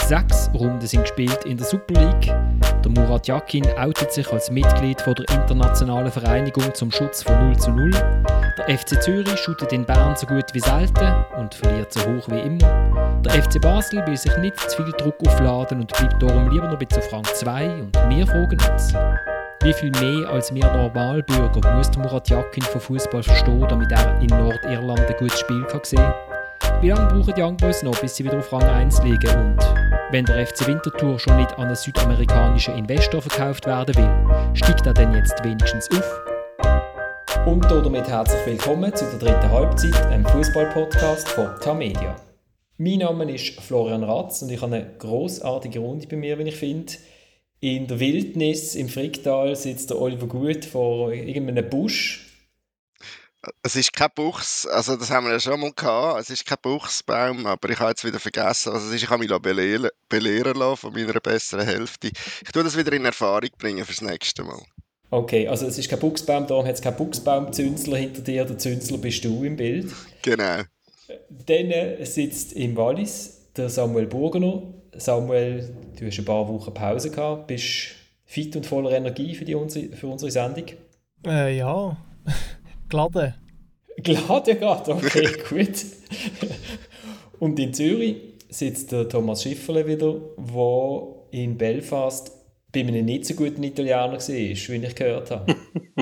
6 Runden sind gespielt in der Super League. Der Murat Yakin outet sich als Mitglied von der Internationalen Vereinigung zum Schutz von 0:0. Der FC Zürich shootet in Bern so gut wie selten und verliert so hoch wie immer. Der FC Basel will sich nicht zu viel Druck aufladen und bleibt darum lieber noch bis auf Rang 2. Und wir fragen uns, wie viel mehr als wir Normalbürger muss der Murat Yakin von Fußball verstehen, damit er in Nordirland ein gutes Spiel sehen kann? Wie lange brauchen die Young Boys noch, bis sie wieder auf Rang 1 liegen? Und wenn der FC Winterthur schon nicht an einen südamerikanischen Investor verkauft werden will, steigt er denn jetzt wenigstens auf? Und damit herzlich willkommen zu der dritten Halbzeit, einem Fußball-Podcast von Tamedia. Mein Name ist Florian Ratz und ich habe eine grossartige Runde bei mir, wie ich finde. In der Wildnis im Fricktal sitzt der Oliver Gut vor irgendeinem Busch. Es ist kein Buchs, also das haben wir ja schon mal gehabt, es ist kein Buchsbaum, aber ich habe jetzt wieder vergessen, was es ist. Ich habe mich belehren lassen von meiner besseren Hälfte. Ich tue das wieder in Erfahrung bringen fürs nächste Mal. Okay, also es ist kein Buchsbaum, darum hat es keinen Buchsbaum-Zünzler hinter dir, der Zünzler bist du im Bild. Genau. Dann sitzt im Wallis der Samuel Burgener. Samuel, du hast ein paar Wochen Pause gehabt, bist fit und voller Energie für unsere Sendung? Ja, geladen. Geladen gerade, okay, gut. Und in Zürich sitzt der Thomas Schifferle wieder, der in Belfast bei einem nicht so guten Italiener war, wie ich gehört habe.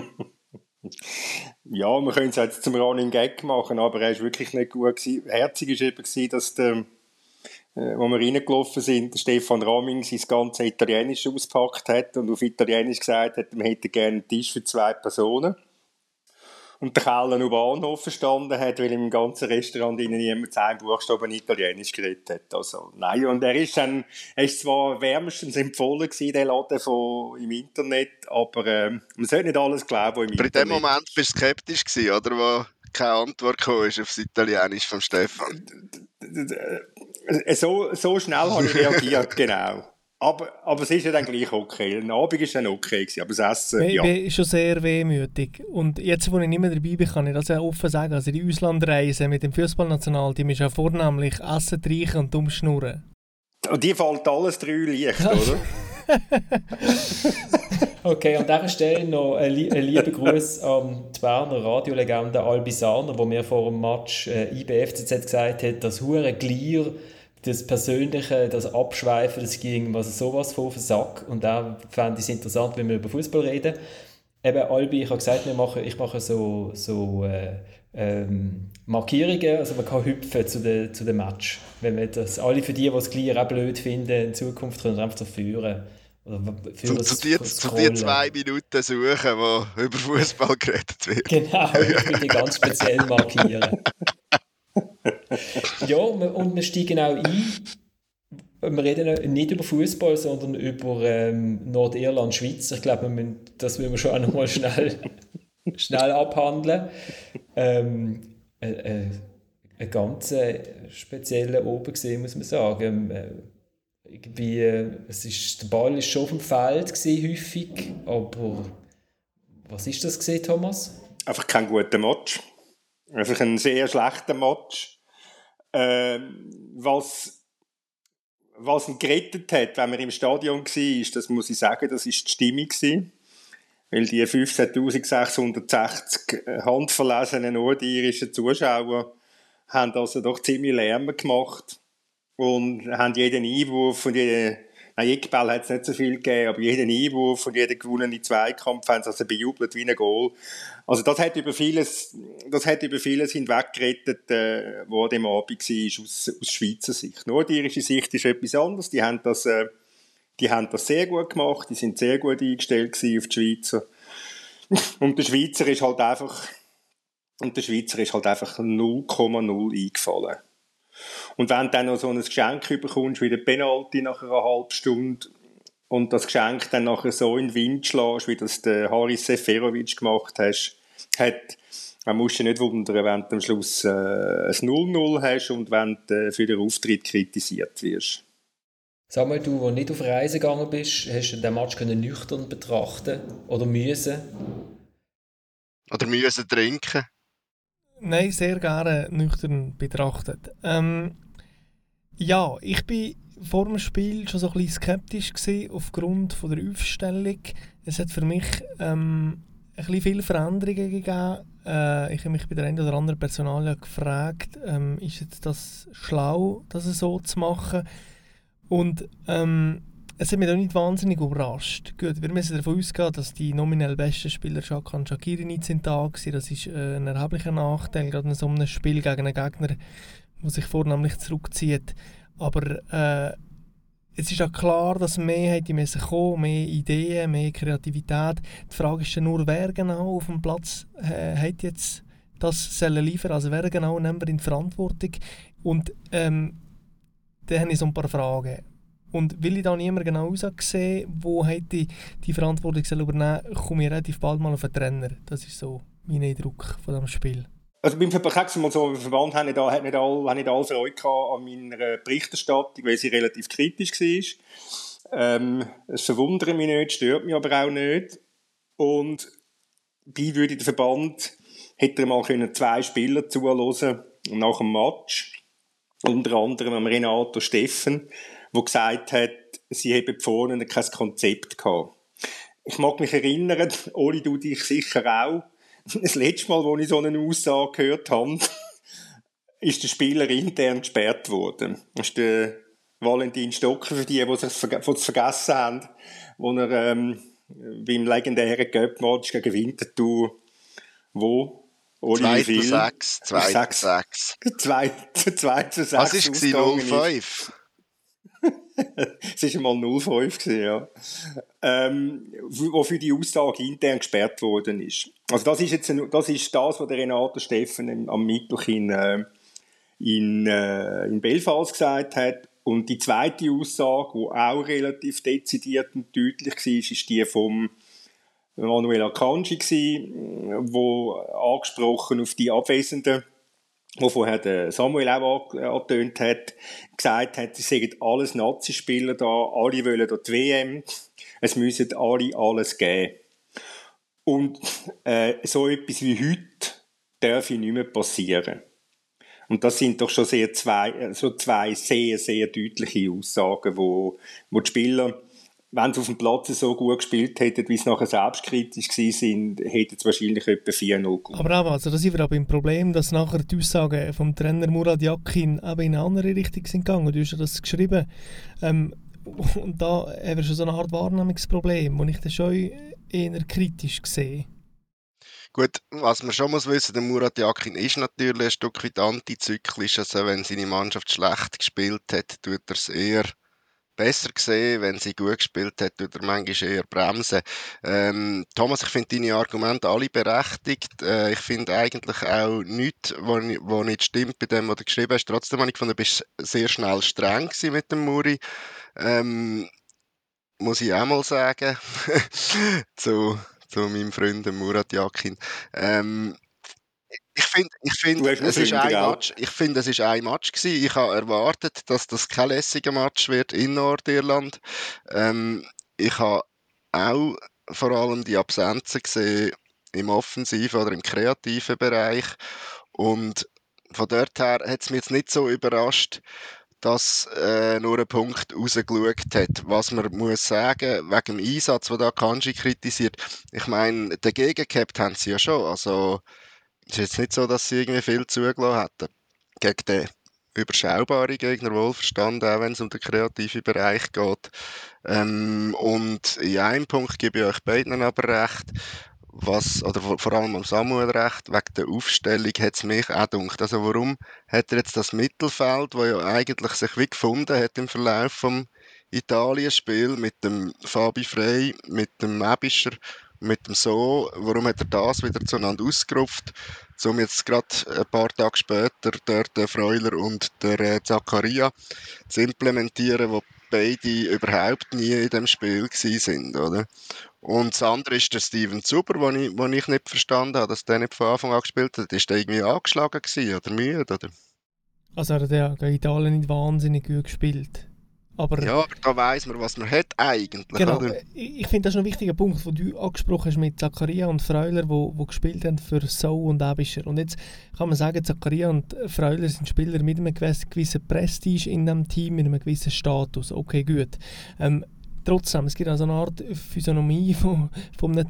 Ja, wir können es jetzt zum Running Gag machen, aber er war wirklich nicht gut gewesen. Herzig war eben, dass der, wo wir reingelaufen sind, Stefan Raming sein ganzes Italienisch ausgepackt hat und auf Italienisch gesagt hat, wir hätten gerne einen Tisch für 2 Personen. Und der Keller am Bahnhof verstanden hat, weil im ganzen Restaurant niemand 10 Buchstaben Italienisch geredet hat. Also, nein, und er ist zwar wärmstens empfohlen gewesen, der Laden im Internet, aber man sollte nicht alles glauben, was im Internet... Aber in dem Moment bist du skeptisch gewesen, oder? Wo keine Antwort kam ist aufs Italienisch von Stefan. So schnell habe ich reagiert, genau. Aber es ist ja dann gleich okay. Der Abend war dann okay gewesen, aber das Essen, ja. Ich bin schon sehr wehmütig. Und jetzt, wo ich nicht mehr dabei bin, kann ich das ja offen sagen. Also die Auslandreise mit dem Fußballnationalteam ist ja vornehmlich Essen, Trinken und Umschnurren. Und die fällt alles 3 leicht, oder? Okay, an dieser Stelle noch ein lieber Gruß an die Berner Radiolegende Albi Sarner, wo mir vor dem Match IB-FCZ gesagt hat, dass hure Glier, das Persönliche, das Abschweifen, das ging was sowas von auf den Sack. Und da fände ich es interessant, wenn wir über Fußball reden. Eben, Albi, ich habe gesagt, ich mache so Markierungen, also man kann hüpfen zu dem Match. Wenn wir das, alle für die es gleich auch blöd finden, in Zukunft können wir einfach so führen. Zu dir 2 Minuten suchen, wo über Fußball geredet wird. Genau, ich will die ganz speziell markieren. Ja, und wir steigen auch ein. Wir reden nicht über Fußball, sondern über Nordirland, Schweiz. Ich glaube, das müssen wir schon auch noch mal schnell abhandeln. Ein ganz spezieller Oben gesehen, muss man sagen. Der Ball war schon auf dem Feld gewesen, häufig, aber was ist das gewesen, Thomas? Einfach kein guter Match. Einfach ein sehr schlechter Match. Was ihn gerettet hat, wenn man im Stadion war, das muss ich sagen, das war die Stimmung gewesen. Weil die 15.660 handverlesenen nordirischen Zuschauer haben also doch ziemlich Lärm gemacht und haben jeden Einwurf und Eckball hat es nicht so viel gegeben, aber jeden Einwurf und jeden gewonnenen Zweikampf haben sie also bejubelt wie ein Goal. Also das hat über vieles hinweg gerettet, was an dem Abend war, aus Schweizer Sicht. Nordirische Sicht ist etwas anderes. Die haben das sehr gut gemacht, die sind sehr gut eingestellt auf die Schweizer. Und der Schweizer ist halt einfach 0,0 eingefallen. Und wenn du dann noch so ein Geschenk bekommst, wie der Penalty nach einer halben Stunde, und das Geschenk dann nachher so in den Wind schlägst, wie das der Haris Seferovic gemacht hat, man muss dich nicht wundern, wenn du am Schluss ein 0-0 hast und wenn du für den Auftritt kritisiert wirst. Samuel, du, der nicht auf Reise gegangen bist, hast du den Match nüchtern betrachten oder müssen? Oder müssen trinken? Nein, sehr gerne nüchtern betrachtet. Ja, ich bin vor dem Spiel schon so ein bisschen skeptisch gewesen, aufgrund von der Aufstellung. Es hat für mich ein bisschen viele Veränderungen gegeben. Ich habe mich bei der einen oder anderen Personalie gefragt, ist jetzt das schlau, das so zu machen? Und es hat mich auch nicht wahnsinnig überrascht. Gut, wir müssen davon ausgehen, dass die nominell besten Spieler Xhakan Shaqiri nicht sind da waren. Das ist ein erheblicher Nachteil, gerade in so einem Spiel gegen einen Gegner, der sich vornehmlich zurückzieht. Aber es ist auch klar, dass mehr hätte müssen kommen, mehr Ideen, mehr Kreativität. Die Frage ist ja nur, wer genau auf dem Platz hat jetzt das liefern, also wer genau nimmt in Verantwortung. Und dann habe ich so ein paar Fragen. Und weil ich da niemand genau aussehen, wo hätte die Verantwortung übernehmen soll, komme ich relativ bald mal auf einen Trainer. Das ist so mein Eindruck von diesem Spiel. Also beim Verband haben nicht alle Freude gehabt an meiner Berichterstattung, weil sie relativ kritisch war. Es verwundert mich nicht, stört mich aber auch nicht. Und bei würde der Verband hätte er mal 2 Spieler zuhören nach dem Match. Unter anderem am Renato Steffen, der gesagt hat, sie hätten vorne kein Konzept gehabt. Ich mag mich erinnern, Oli, du dich sicher auch, das letzte Mal, als ich so eine Aussage gehört habe, ist der Spieler intern gesperrt worden. Das ist der Valentin Stocker, für die es vergessen haben, wo er beim legendären Cup-Match gegen Winterthur, wo Oli 2:6. 2:6. Was war es? 0:5? Es war einmal 0:5, ja. Wo für die Aussage intern gesperrt worden ist. Also das ist das, was der Renato Steffen am Mittwoch in Belfast gesagt hat. Und die zweite Aussage, die auch relativ dezidiert und deutlich war, ist die vom Manuel Akanji, wo angesprochen auf die Abwesenden, wo vorher Samuel auch angetönt hat, gesagt hat, sie seien alles Nazi-Spieler da, alle wollen da die WM, es müssen alle alles geben. Und so etwas wie heute darf nicht mehr passieren. Und das sind doch schon zwei sehr, sehr deutliche Aussagen, wo die Spieler, wenn sie auf dem Platz so gut gespielt hätten, wie sie nachher selbstkritisch waren, hätten sie wahrscheinlich etwa 4-0 gewonnen. Aber also, da sind wir aber im Problem, dass nachher die Aussagen vom Trainer Murat Yakin eben in eine andere Richtung sind gegangen. Du hast ja das geschrieben. Und da haben wir schon so eine Art Wahrnehmungsproblem, wo ich das schon eher kritisch sehe. Gut, was man schon muss wissen, der Murat Yakin ist natürlich ein Stück weit antizyklisch. Also wenn seine Mannschaft schlecht gespielt hat, tut er es eher besser gesehen. Wenn sie gut gespielt hat, tut er manchmal eher bremsen. Thomas, ich finde deine Argumente alle berechtigt. Ich finde eigentlich auch nichts, was nicht stimmt bei dem, was du geschrieben hast. Trotzdem habe ich gefunden, du bist sehr schnell streng gewesen mit dem Muri. Muss ich auch mal sagen. zu meinem Freund Murat Yakin. Ich finde, es ist ein Match. Ich finde, es ist ein Match gewesen. Ich habe erwartet, dass das kein lässiger Match wird in Nordirland. Ich habe auch vor allem die Absenzen gesehen im offensiven oder im kreativen Bereich. Und von dort her hat es mich jetzt nicht so überrascht, dass nur ein Punkt rausgeschaut hat. Was man muss sagen, wegen dem Einsatz, den da Kanji kritisiert, ich meine, dagegen gehabt haben sie ja schon. Also, es ist jetzt nicht so, dass sie irgendwie viel zugelassen hätten. Gegen den überschaubaren Gegner, wohlverstanden, auch wenn es um den kreativen Bereich geht. Und in einem Punkt gebe ich euch beiden aber recht. Vor allem am Samuel recht, wegen der Aufstellung hat es mich auch gedacht. Also warum hat er jetzt das Mittelfeld, das ja eigentlich sich wie gefunden hat im Verlauf vom Italien-Spiel mit dem Fabi Frey, mit dem Ebischer, mit dem So, warum hat er das wieder zueinander ausgerupft, um jetzt gerade ein paar Tage später der Freuler und der Zakaria zu implementieren, wo beide überhaupt nie in dem Spiel waren, oder? Und das andere ist der Steven Zuber, den ich nicht verstanden habe, dass der nicht von Anfang an gespielt hat. Ist der irgendwie angeschlagen gewesen oder müde? Oder? Also er hat ja gegen Italien nicht wahnsinnig gut gespielt. Aber Ja, aber da weiss man, was man hat eigentlich. genau, Oder? ich finde, das ist noch ein wichtiger Punkt, den du angesprochen hast mit Zakaria und Freuler, wo gespielt haben für So und Aebischer. Und jetzt kann man sagen, Zakaria und Freuler sind Spieler mit einem gewissen Prestige in dem Team, mit einem gewissen Status. Okay, gut. Trotzdem, es gibt also eine Art Physiognomie von einer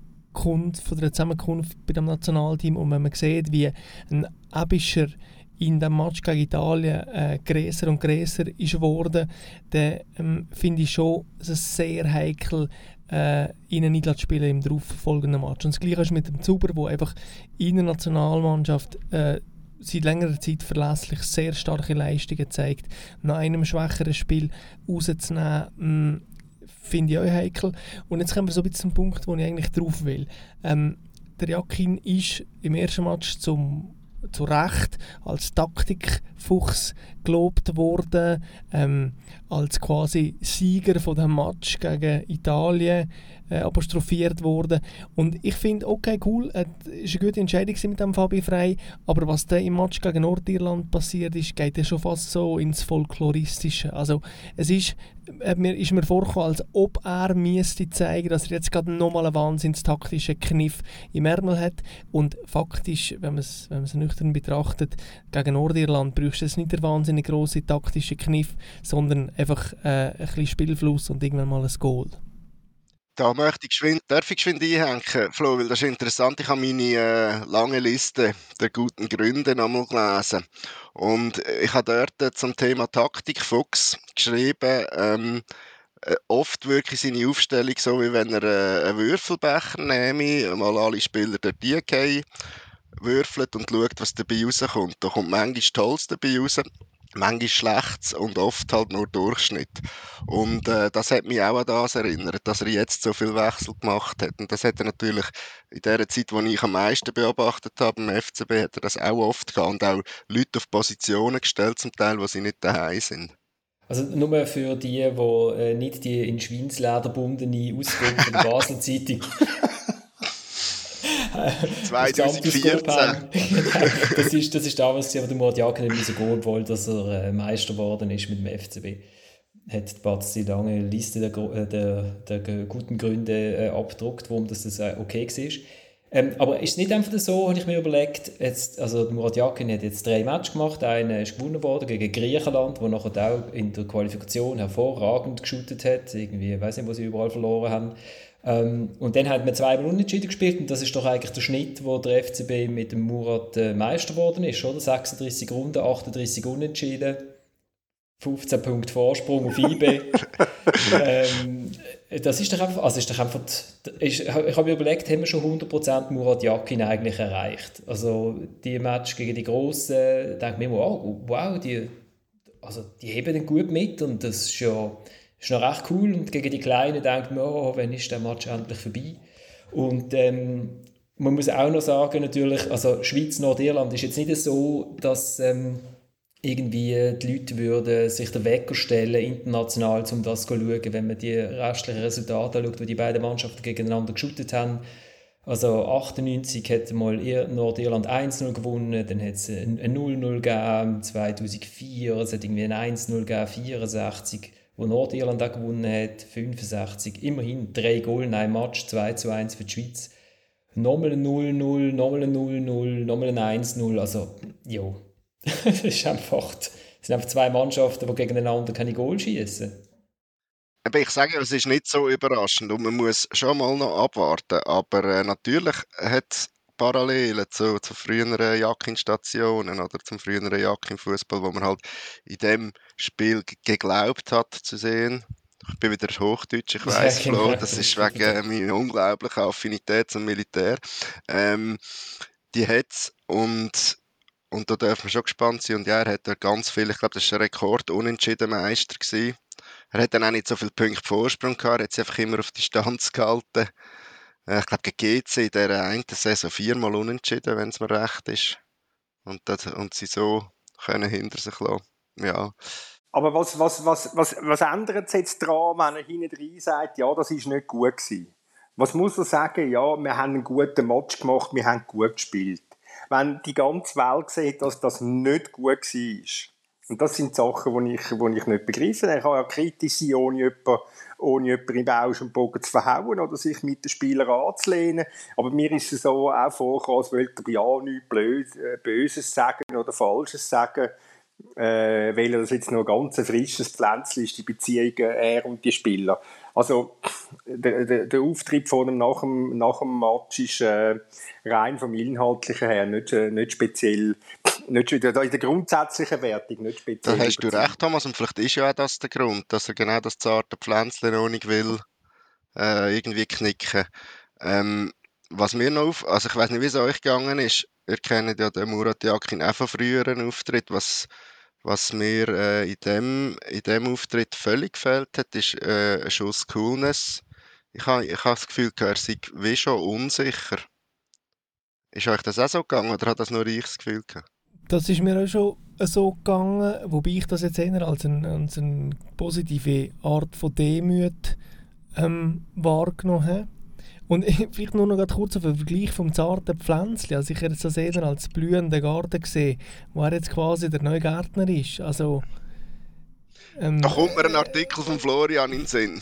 Zusammenkunft bei dem Nationalteam. Und wenn man sieht, wie ein Aebischer in dem Match gegen Italien grösser und grösser ist geworden, dann finde ich schon, es ist sehr heikel, ihn nicht zu spielen im darauffolgenden Match. Und das Gleiche ist mit dem Zuber, der einfach in der Nationalmannschaft seit längerer Zeit verlässlich sehr starke Leistungen zeigt. Nach einem schwächeren Spiel rauszunehmen, finde ich auch heikel. Und jetzt kommen wir so ein bisschen zum Punkt, wo ich eigentlich drauf will. Der Yakin ist im ersten Match zu Recht als Taktikfuchs gelobt worden, als quasi Sieger von dem Match gegen Italien apostrophiert worden. Und ich finde, okay, cool, es war eine gute Entscheidung mit dem Fabi Frey, aber was da im Match gegen Nordirland passiert ist, geht ja schon fast so ins Folkloristische. Also es ist mir vorgekommen, als ob er müsste zeigen, dass er jetzt gerade nochmal einen wahnsinnstaktischen Kniff im Ärmel hat. Und faktisch, wenn man es nüchtern betrachtet, gegen Nordirland brauchst du jetzt nicht der wahnsinnig grosse taktische Kniff, sondern einfach ein bisschen Spielfluss und irgendwann mal ein Goal. Da darf ich geschwind einhängen, Flo, weil das ist interessant. Ich habe meine lange Liste der guten Gründe nochmal gelesen. Und ich habe dort zum Thema Taktikfuchs geschrieben, oft wirklich seine Aufstellung so, wie wenn er einen Würfelbecher nehme, mal alle Spieler dort reingehen, würfelt und schaut, was dabei rauskommt. Da kommt manchmal Tolles dabei raus, manchmal Schlechtes und oft halt nur Durchschnitt. Und das hat mich auch an das erinnert, dass er jetzt so viel Wechsel gemacht hat. Und das hat er natürlich in der Zeit, wo ich am meisten beobachtet habe, im FCB, hat er das auch oft gehabt und auch Leute auf Positionen gestellt, zum Teil, wo sie nicht daheim sind. Also nur für die nicht die in Schweinsleder gebundene Ausgabe von der Basler Zeitung 2014. das ist damals, wo der Murat Yakin nicht so gehen wollte, dass er Meister geworden ist mit dem FCB. Hat die Batz die lange Liste der guten Gründe abgedruckt, warum das okay war. Aber ist es nicht einfach so, habe ich mir überlegt, also der Murat Yakin hat jetzt 3 Matches gemacht, einer ist gewonnen worden gegen Griechenland, wo nachher auch in der Qualifikation hervorragend geshootet hat, irgendwie, ich weiß nicht, wo sie überall verloren haben. Und dann hat man 2-mal unentschieden gespielt und das ist doch eigentlich der Schnitt, wo der FCB mit dem Murat Meister geworden ist, oder? 36 Runden, 38 Unentschieden, 15 Punkte Vorsprung auf IB. Das ist doch einfach, ich habe mir überlegt, haben wir schon 100% Murat Yakin eigentlich erreicht? Also die Match gegen die Grossen, denke ich mir, wow, die heben den gut mit und das ist ja ist noch recht cool. Und gegen die Kleinen denkt man, wann ist der Match endlich vorbei? Und man muss auch noch sagen, natürlich, also Schweiz-Nordirland ist jetzt nicht so, dass irgendwie die Leute würden sich den Wecker stellen, international, um das zu schauen, wenn man die restlichen Resultate anschaut, die die beiden Mannschaften gegeneinander geshootet haben. Also 98 hat mal Nordirland 1-0 gewonnen, dann hat es ein 0-0 gegeben, 2004, es hat irgendwie ein 1-0 gegeben, 64, wo Nordirland auch gewonnen hat, 65, immerhin 3 Goal in einem Match, 2-1 für die Schweiz. Nochmal ein 0-0, nochmal ein 0-0, nochmal ein 1-0, also ja. Das sind einfach 2 Mannschaften, die gegeneinander keine Goal schießen. Aber ich sage, es ist nicht so überraschend und man muss schon mal noch abwarten. Aber natürlich hat es Parallelen zu früheren Yakin-Stationen oder zum früheren Yakin-Fußball, wo man halt in dem Spiel geglaubt hat zu sehen. Ich bin wieder Hochdeutsch, ich weiss, Ja, genau. Flo, das ist wegen meiner unglaublichen Affinität zum Militär. Die hat es und da dürfen wir schon gespannt sein. Und ja, er hat da ganz viel, ich glaube, das war ein Rekord unentschieden Meister gewesen. Er hat dann auch nicht so viele Punkte Vorsprung gehabt, er hat sich einfach immer auf Distanz gehalten. Ich glaube, gegen GC in dieser einen Saison 4-mal unentschieden, wenn es mir recht ist. Und sie so können hinter sich lassen. Ja. Aber was ändert es jetzt daran, wenn er hinten rein sagt, ja, das ist nicht gut gewesen? Was muss er sagen? Ja, wir haben einen guten Match gemacht, wir haben gut gespielt. Wenn die ganze Welt sieht, dass das nicht gut war, Und das sind Sachen, die ich nicht begreife. Ich kann ja kritisch sein, ohne jemanden im Bausch und Bogen zu verhauen oder sich mit den Spielern anzulehnen. Aber mir ist es so auch vorgekommen, als wollte er ja nichts Böses sagen oder Falsches sagen, weil das jetzt noch ein ganz frisches Pflänzchen ist, die Beziehung er und die Spieler. Also der Auftritt von ihm nach dem Match ist rein vom Inhaltlichen her nicht speziell, nicht in der grundsätzlichen Wertung nicht speziell. Da hast du recht, Thomas, und vielleicht ist ja auch das der Grund, dass er genau das zarte Pflänzchen noch nicht will irgendwie knicken. Was mir noch also ich weiß nicht, wie es euch gegangen ist, ihr kennt ja den Murat Yakin auch von früheren Auftritt. Was mir in dem Auftritt völlig gefällt hat, ist ein Schuss Coolness. Ich habe das Gefühl, er sei wie schon unsicher. Ist euch das auch so gegangen oder hat das nur ich das Gefühl gehabt? Das ist mir auch schon so gegangen, wobei ich das jetzt eher als eine positive Art von Demut wahrgenommen habe. Und vielleicht nur noch ganz kurz auf den Vergleich vom zarten Pflänzchen. Also ich hätte das eher als blühenden Garten gesehen, wo er jetzt quasi der neue Gärtner ist. Also, da kommt mir ein Artikel von Florian in den Sinn.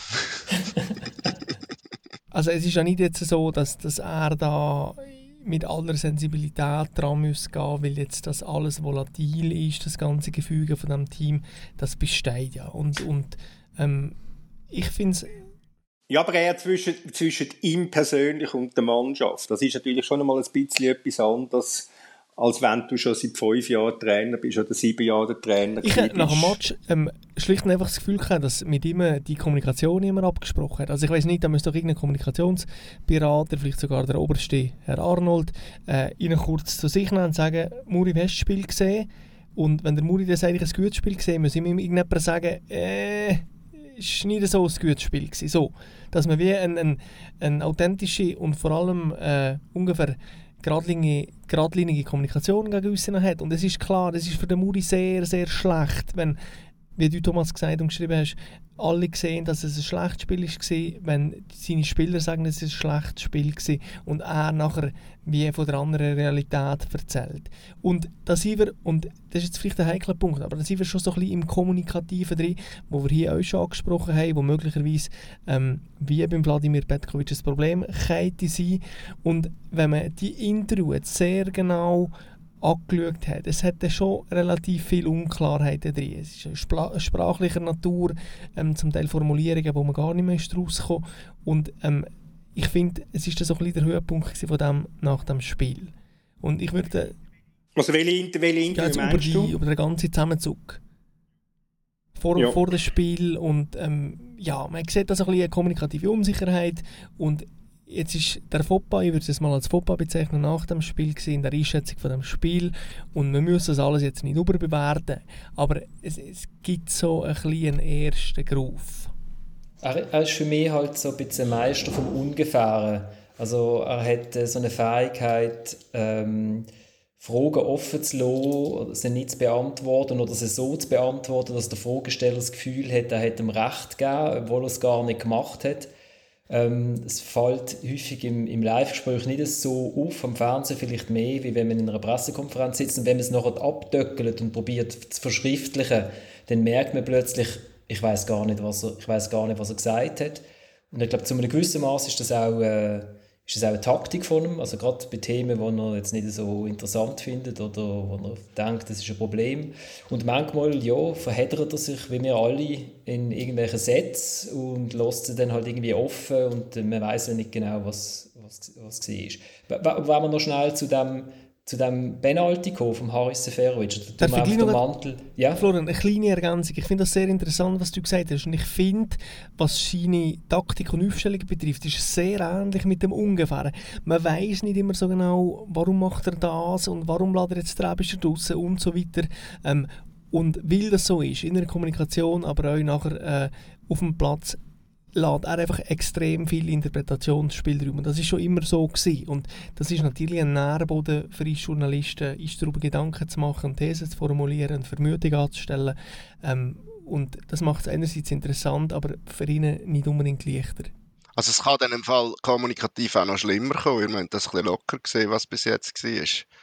Also es ist ja nicht jetzt so, dass er da mit aller Sensibilität dran muss gehen, weil jetzt das alles volatil ist, das ganze Gefüge von dem Team, das besteht ja. Und ich finde es... Ja, aber eher zwischen ihm persönlich und der Mannschaft. Das ist natürlich schon einmal ein bisschen etwas anderes, als wenn du schon seit 5 Jahren Trainer bist oder 7 Jahre der Trainer bist. Ich habe nach dem Match schlicht und einfach das Gefühl gehabt, dass mit ihm die Kommunikation immer abgesprochen hat. Also ich weiss nicht, da müsste doch irgendein Kommunikationsberater, vielleicht sogar der oberste Herr Arnold, Ihnen kurz zu sich nehmen und sagen, Muri, wie hast du das Spiel gesehen? Und wenn der Muri das eigentlich ein gutes Spiel gesehen, muss ihm irgendjemand sagen, es war nicht so ein gutes Spiel gewesen. So, dass man wie eine authentische und vor allem ungefähr geradlinige Kommunikation gegen uns hat. Und es ist klar, es ist für den Muri sehr, sehr schlecht, wenn, wie du Thomas gesagt und geschrieben hast, alle sehen, dass es ein schlechtes Spiel war, wenn seine Spieler sagen, es ist ein schlechtes Spiel war und er nachher wie von der anderen Realität erzählt. Und da sind wir, und das ist jetzt vielleicht ein heikler Punkt, aber da sind wir schon so ein bisschen im Kommunikativen drin, wo wir hier auch schon angesprochen haben, wo möglicherweise wie beim Wladimir Petkovic ein Problem könnte sein. Und wenn man die Interviews sehr genau angeschaut hat. Es hat schon relativ viele Unklarheiten drin. Es ist sprachlicher Natur, zum Teil Formulierungen, wo man gar nicht mehr rauskommen. Und ich finde, es ist so ein bisschen der Höhepunkt von dem, nach dem Spiel. Und ich würde... Also welche Interview meinst du? Über den ganzen Zusammenzug. Vor dem Spiel und man sieht da so ein bisschen eine kommunikative Unsicherheit und jetzt ist der Fauxpas, ich würde es mal als Fauxpas bezeichnen, nach dem Spiel gewesen, in der Einschätzung von dem Spiel. Und wir müssen das alles jetzt nicht überbewerten, aber es gibt so ein bisschen einen ersten Groove. Er ist für mich halt so ein bisschen ein Meister vom Ungefähren. Also er hat so eine Fähigkeit, Fragen offen zu lassen, sie nicht zu beantworten oder sie so zu beantworten, dass der Fragesteller das Gefühl hat, er hätte ihm Recht gegeben, obwohl er es gar nicht gemacht hat. Es fällt häufig im Live-Gespräch nicht so auf, am Fernsehen vielleicht mehr, wie wenn man in einer Pressekonferenz sitzt. Und wenn man es nachher abdöckelt und probiert zu verschriftlichen, dann merkt man plötzlich, ich weiß gar nicht, was er gesagt hat. Und ich glaube, zu einem gewissen Maß ist das auch eine Taktik von ihm. Also gerade bei Themen, die er jetzt nicht so interessant findet oder wo er denkt, das ist ein Problem. Und manchmal, verheddert er sich, wie wir alle, in irgendwelchen Sets und lässt sie dann halt irgendwie offen und man weiss ja nicht genau, was war. Wenn wir noch schnell zu dem Penalty kommen vom Haris Seferovic. Ja? Florian, eine kleine Ergänzung. Ich finde das sehr interessant, was du gesagt hast. Und ich finde, was seine Taktik und Aufstellung betrifft, ist es sehr ähnlich mit dem Ungefähren. Man weiss nicht immer so genau, warum macht er das und warum lässt er jetzt den Trebischer draussen und so weiter. Und weil das so ist, in der Kommunikation, aber auch nachher auf dem Platz, lässt er einfach extrem viel Interpretationsspielraum. Und das ist schon immer so gewesen. Und das ist natürlich ein Nährboden für uns Journalisten, uns darüber Gedanken zu machen, Thesen zu formulieren, Vermutungen anzustellen. Und das macht es einerseits interessant, aber für ihn nicht unbedingt leichter. Also es kann dann im Fall kommunikativ auch noch schlimmer kommen. Ihr müsst das ein bisschen locker sehen, was bis jetzt war.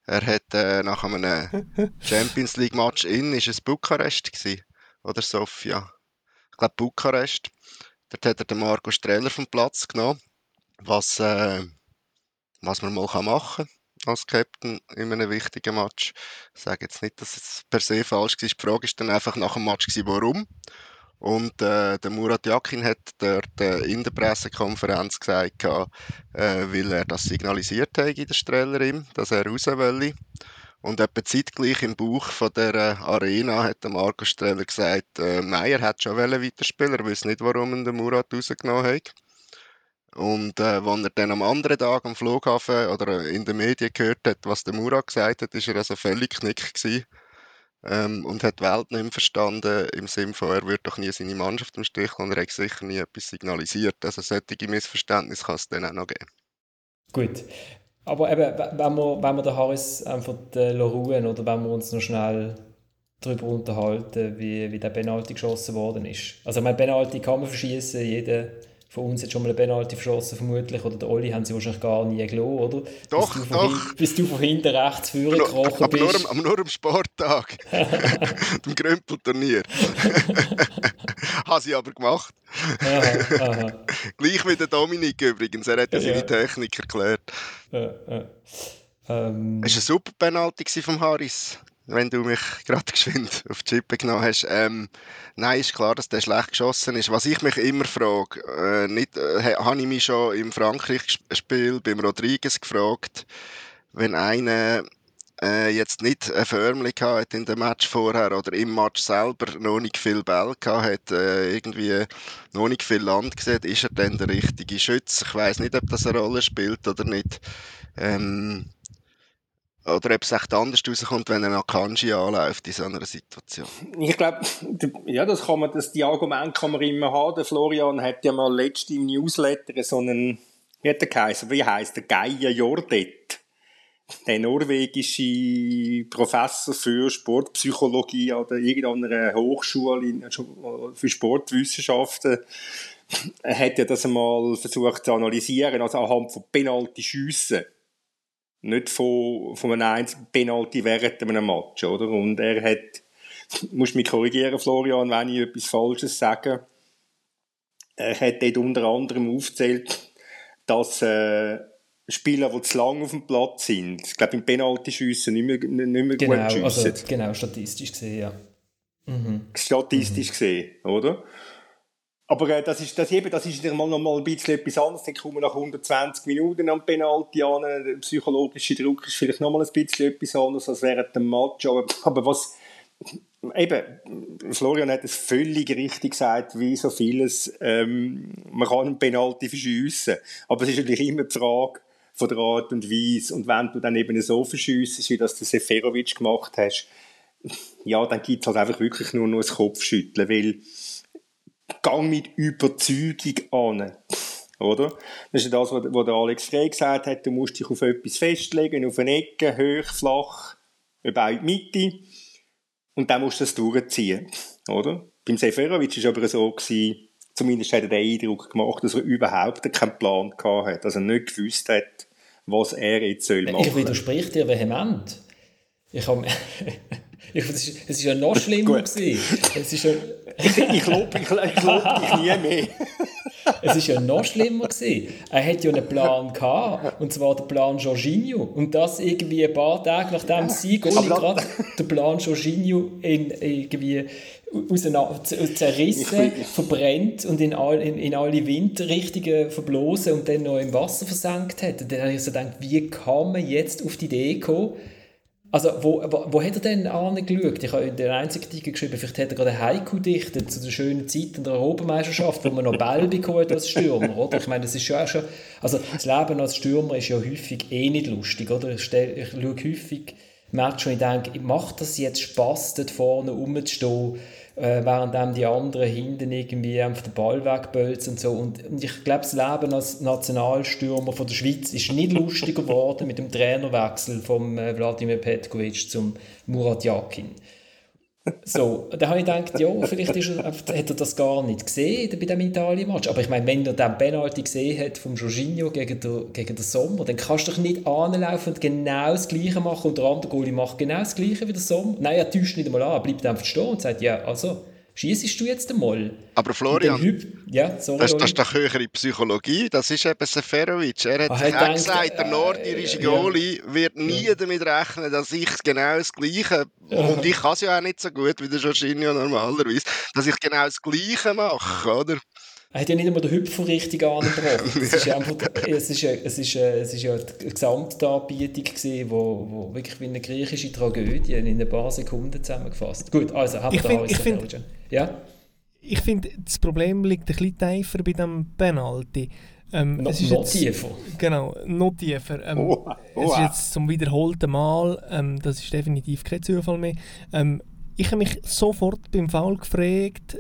Er hat nach einem Champions League Match ist es Bukarest gewesen, oder Sofia? Ich glaube Bukarest. Dort hat er den Marco Streller vom Platz genommen, was man mal machen kann als Captain in einem wichtigen Match. Ich sage jetzt nicht, dass es per se falsch war. Die Frage war dann einfach nach dem Match, warum. Und der Murat Yakin hat dort in der Pressekonferenz gesagt, weil er das signalisiert hat in der Streller ihm, dass er raus will. Und etwa zeitgleich im Bauch von der Arena hat der Marco Streller gesagt, nein, er hätte schon weiterspielen, er wüsste nicht, warum ihn der Murat rausgenommen hat. Und als er dann am anderen Tag am Flughafen oder in den Medien gehört hat, was der Murat gesagt hat, ist er also völlig knick gewesen, und hat die Welt nicht mehr verstanden, im Sinne von, er würde doch nie seine Mannschaft im Stich lassen, und er hat sicher nie etwas signalisiert. Also solche Missverständnisse kann es dann auch noch geben. Gut. Aber eben, wenn wir den Harris einfach ruhen oder wenn wir uns noch schnell darüber unterhalten, wie der Penalty geschossen worden ist. Also mein Penalty kann man verschießen, jeder von uns hat schon mal einen Penalty verschossen vermutlich, oder der Olli haben sie wahrscheinlich gar nie gelassen, oder? Doch. Bis du von hinten rechts vorne gekrochen bist. Aber nur am Sporttag. Dem Grümpelturnier. Habe sie aber gemacht. Aha. Gleich wie der Dominik übrigens, er hat ja seine Technik erklärt. Es war ein super Penalty vom Harris, wenn du mich gerade geschwind auf die Chippe genommen hast. Nein, ist klar, dass der schlecht geschossen ist. Was ich mich immer frage, habe ich mich schon im Frankreich-Spiel beim Rodriguez gefragt, wenn einer jetzt nicht eine Förmli hat in dem Match vorher oder im Match selber noch nicht viel Ball hat, irgendwie noch nicht viel Land gesehen, ist er dann der richtige Schütze? Ich weiss nicht, ob das eine Rolle spielt oder nicht. Oder ob es echt anders rauskommt, wenn er nach Kanji anläuft in so einer Situation. Ich glaube, ja, die Argumente kann man immer haben. Der Florian hat ja mal letztens im Newsletter so einen, wie heisst der Geir Jordet, der norwegische Professor für Sportpsychologie an irgendeiner Hochschule für Sportwissenschaften, hat ja das einmal versucht zu analysieren, also anhand von Penalty-Schüssen. Nicht von einem einzigen Penalty während einem Match, oder? Und er hat, musst mich korrigieren, Florian, wenn ich etwas Falsches sage, er hat dort unter anderem aufgezählt, dass Spieler, die zu lange auf dem Platz sind, ich glaube, im Penalty-Schiessen nicht mehr gut schiessen. Also, genau, statistisch gesehen, ja. Statistisch gesehen, oder? Aber das ist noch mal ein bisschen etwas anderes. Dann kommen wir nach 120 Minuten am Penalty an. Der psychologische Druck ist vielleicht noch mal ein bisschen etwas anderes als während dem Match. Aber was eben, Florian hat es völlig richtig gesagt, wie so vieles. Man kann einen Penalty verschiessen. Aber es ist natürlich immer die Frage von der Art und Weise. Und wenn du dann eben so verschiessest, wie das der Seferovic gemacht hast, ja, dann gibt es halt einfach wirklich nur ein Kopfschütteln, weil Gang mit Überzeugung an, oder? Das ist das, was der Alex Frey gesagt hat, du musst dich auf etwas festlegen, auf eine Ecke, hoch, flach, über in die Mitte, und dann musst du das durchziehen, oder? Beim Seferovic war es aber so gewesen, zumindest hat er den Eindruck gemacht, dass er überhaupt keinen Plan hatte, dass er nicht gewusst hat, was er jetzt machen soll. Ich widerspreche dir vehement. Es war ja noch schlimmer. Ich lobe dich nie mehr. Es war ja noch schlimmer. Er hatte ja einen Plan gehabt, und zwar den Plan Jorginho. Und das irgendwie ein paar Tage nach dem Sieg, gerade der Plan Jorginho irgendwie zerrissen, verbrennt und in alle Windrichtungen verblasen und dann noch im Wasser versenkt hat. Und dann habe ich so gedacht, wie kann man jetzt auf die Idee kommen? Also, wo hat er denn angeschaut? Ich habe in der einzigen Artikel geschrieben, vielleicht hat er gerade ein Haiku dichtet zu der schönen Zeit in der Europameisterschaft, wo man noch Bälle bekommt als Stürmer, oder? Ich meine, das ist schon auch schon, also das Leben als Stürmer ist ja häufig nicht lustig, oder? Ich schaue häufig Matches und ich denke, macht das jetzt Spass, dort vorne rumzustehen, während die anderen hinten irgendwie einfach den Ball wegbölzen und so. Und ich glaube, das Leben als Nationalstürmer von der Schweiz ist nicht lustiger geworden mit dem Trainerwechsel von Wladimir Petkovic zum Murat Yakin. So, da habe ich gedacht, ja, vielleicht hat er das gar nicht gesehen bei dem Italien-Match. Aber ich meine, wenn er den Penalty gesehen hat vom Jorginho gegen den Sommer, dann kannst du doch nicht anlaufen und genau das Gleiche machen und der andere Goalie macht genau das Gleiche wie der Sommer. Nein, er täuscht nicht einmal an, er bleibt einfach stehen und sagt, ja, also, schiessest du jetzt einmal? Aber Florian, ja, sorry, das ist doch höhere Psychologie, das ist eben Seferovic. Er hat sich auch gesagt, der nordirische Goalie wird nie damit rechnen, dass ich genau das Gleiche, und ich kann es ja auch nicht so gut wie der Jorginho normalerweise, dass ich genau das Gleiche mache, oder? Er hat ja nicht einmal den Hüpfer richtig angebracht. Es ist ja die Gesamtdarbietung gewesen, wo wirklich wie eine griechische Tragödie in ein paar Sekunden zusammengefasst. Gut, also haben wir da ja? Ich finde, das Problem liegt ein bisschen tiefer bei diesem Penalty. Noch tiefer. Genau, noch tiefer. Es ist jetzt zum wiederholten Mal, das ist definitiv kein Zufall mehr. Ich habe mich sofort beim Foul gefragt,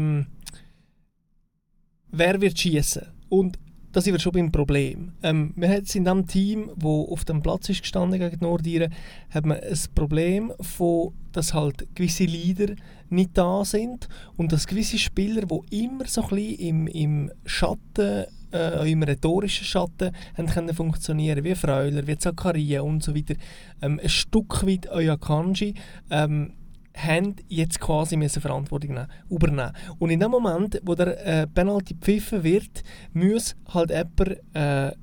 wer wird schießen? Und da sind wir schon beim Problem. Wir haben in dem Team, das auf dem Platz ist gestanden gegen die Nordiren, hat man ein Problem, dass halt gewisse Leader nicht da sind und dass gewisse Spieler, die immer so ein bisschen im Schatten, im rhetorischen Schatten haben können funktionieren, wie Freuler, wie Zakaria und so weiter, ein Stück weit Akanji, haben jetzt quasi Verantwortung übernehmen. Und in dem Moment, wo der Penalty gepfiffen wird, muss halt jemand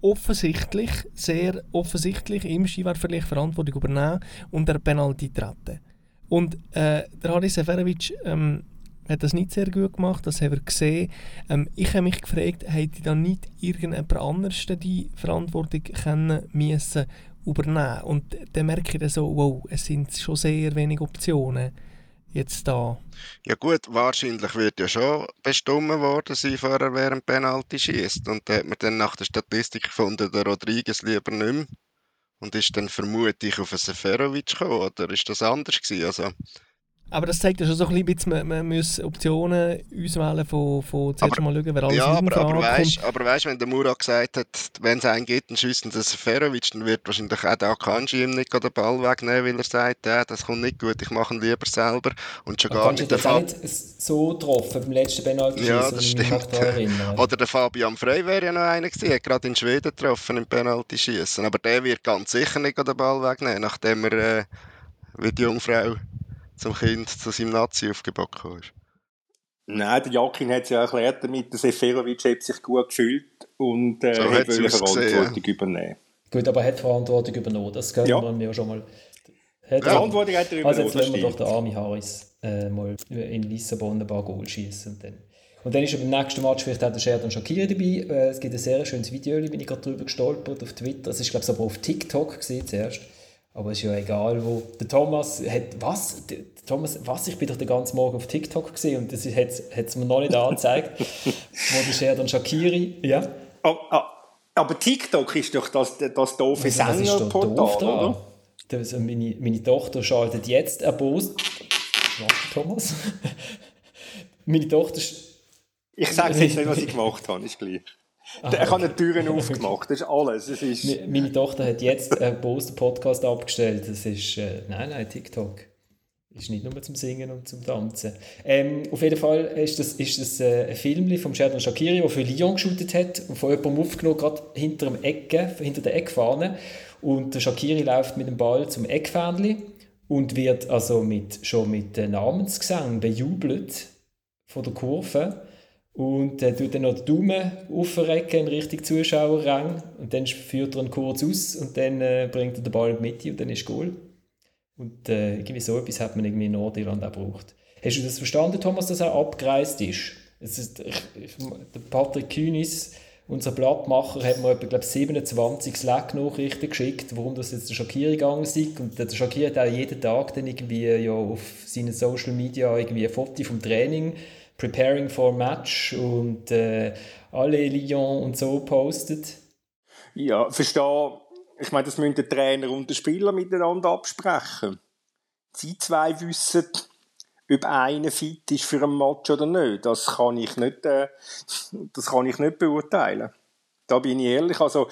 sehr offensichtlich im Skiwerferlich Verantwortung übernehmen und der Penalty treten. Und der Haris Seferovic hat das nicht sehr gut gemacht, das haben wir gesehen. Ich habe mich gefragt, hätte dann nicht irgendjemand anderes die Verantwortung können müssen übernehmen. Und dann merke ich dann so, wow, es sind schon sehr wenige Optionen jetzt da. Ja gut, wahrscheinlich wird ja schon bestimmt worden sein, vorher wer einen Penalty schießt. Und da hat man dann nach der Statistik gefunden, der Rodriguez lieber nicht mehr. Und ist dann vermutlich auf einen Seferovic gekommen, oder ist das anders gewesen? Also, aber das zeigt ja schon so ein bisschen, man muss Optionen auswählen von zuerst mal schauen, wer alles in Frage kommt. Aber weißt, wenn der Murat gesagt hat, wenn es einen gibt, dann schießt der Seferovic, dann wird wahrscheinlich auch der Akanji ihm nicht den Ball wegnehmen, weil er sagt, das kommt nicht gut, ich mache ihn lieber selber. Und schon gar nicht der nicht so getroffen beim letzten Penalty. Ja, das stimmt. Oder der Fabian Frey wäre ja noch einer gewesen, hat gerade in Schweden getroffen im Penalty schießen. Aber der wird ganz sicher nicht den Ball wegnehmen, nachdem er wie die Jungfrau zum Kind zu seinem Nazi-Aufgebot gekommen ist. Nein, der Jakin hat es ja erklärt damit, der Seferovic hat sich gut gefühlt und so hat Verantwortung übernehmen. Gut, aber er hat Verantwortung übernommen, das können wir ja schon mal. Verantwortung hat er übernommen, also jetzt wollen wir doch den Armin Harris mal in Lissabon ein paar Goal schießen. Und dann ist er beim nächsten Match vielleicht auch der Xherdan Shaqiri dabei. Es gibt ein sehr schönes Video, bin ich gerade drüber gestolpert auf Twitter. Es ist, glaube ich, aber auf TikTok gesehen zuerst. Aber es ist ja egal, wo. Der Thomas hat. Was? Ich bin doch den ganzen Morgen auf TikTok gesehen und das hat es mir noch nicht angezeigt. Wo der Xherdan Shaqiri. Ja. Aber TikTok ist doch das doofe Sängerportal, oder? Also meine Tochter schaltet jetzt erbost. Thomas? Meine Tochter. Ich sage jetzt nicht, was ich gemacht habe, ist gleich. Ich habe die Türen aufgemacht, das ist alles. Meine Tochter hat jetzt einen Podcast abgestellt. Das ist, nein, TikTok. Ist nicht nur zum Singen und zum Tanzen. Auf jeden Fall ist das ein Film von Xherdan Shaqiri, der für Lyon geshootet hat und von jemandem aufgenommen, gerade hinter der Eckfahne. Und der Shaqiri läuft mit dem Ball zum Eckfähnchen und wird also schon mit Namensgesang bejubelt von der Kurve. Und tut dann noch den Daumen aufrecken in Richtung Zuschauerrang. Und dann führt er ihn kurz aus und dann bringt er den Ball in die Mitte und dann ist Goal. Und irgendwie so etwas hat man irgendwie in Nordirland auch gebraucht. Hast du das verstanden, Thomas, dass er abgereist ist? Der Patrick Künis, unser Blattmacher, hat mir etwa 27 Slack-Nachrichten geschickt, warum das jetzt der Shaqiri gegangen ist. Und der Shaqiri hat auch jeden Tag dann irgendwie auf seinen Social Media irgendwie ein Foto vom Training Preparing for a Match und alle Lyon und so postet. Ja, verstehe. Ich meine, das müssen der Trainer und der Spieler miteinander absprechen. Sie zwei wissen, ob einer fit ist für ein Match oder nicht. Das kann ich nicht beurteilen. Da bin ich ehrlich. Also,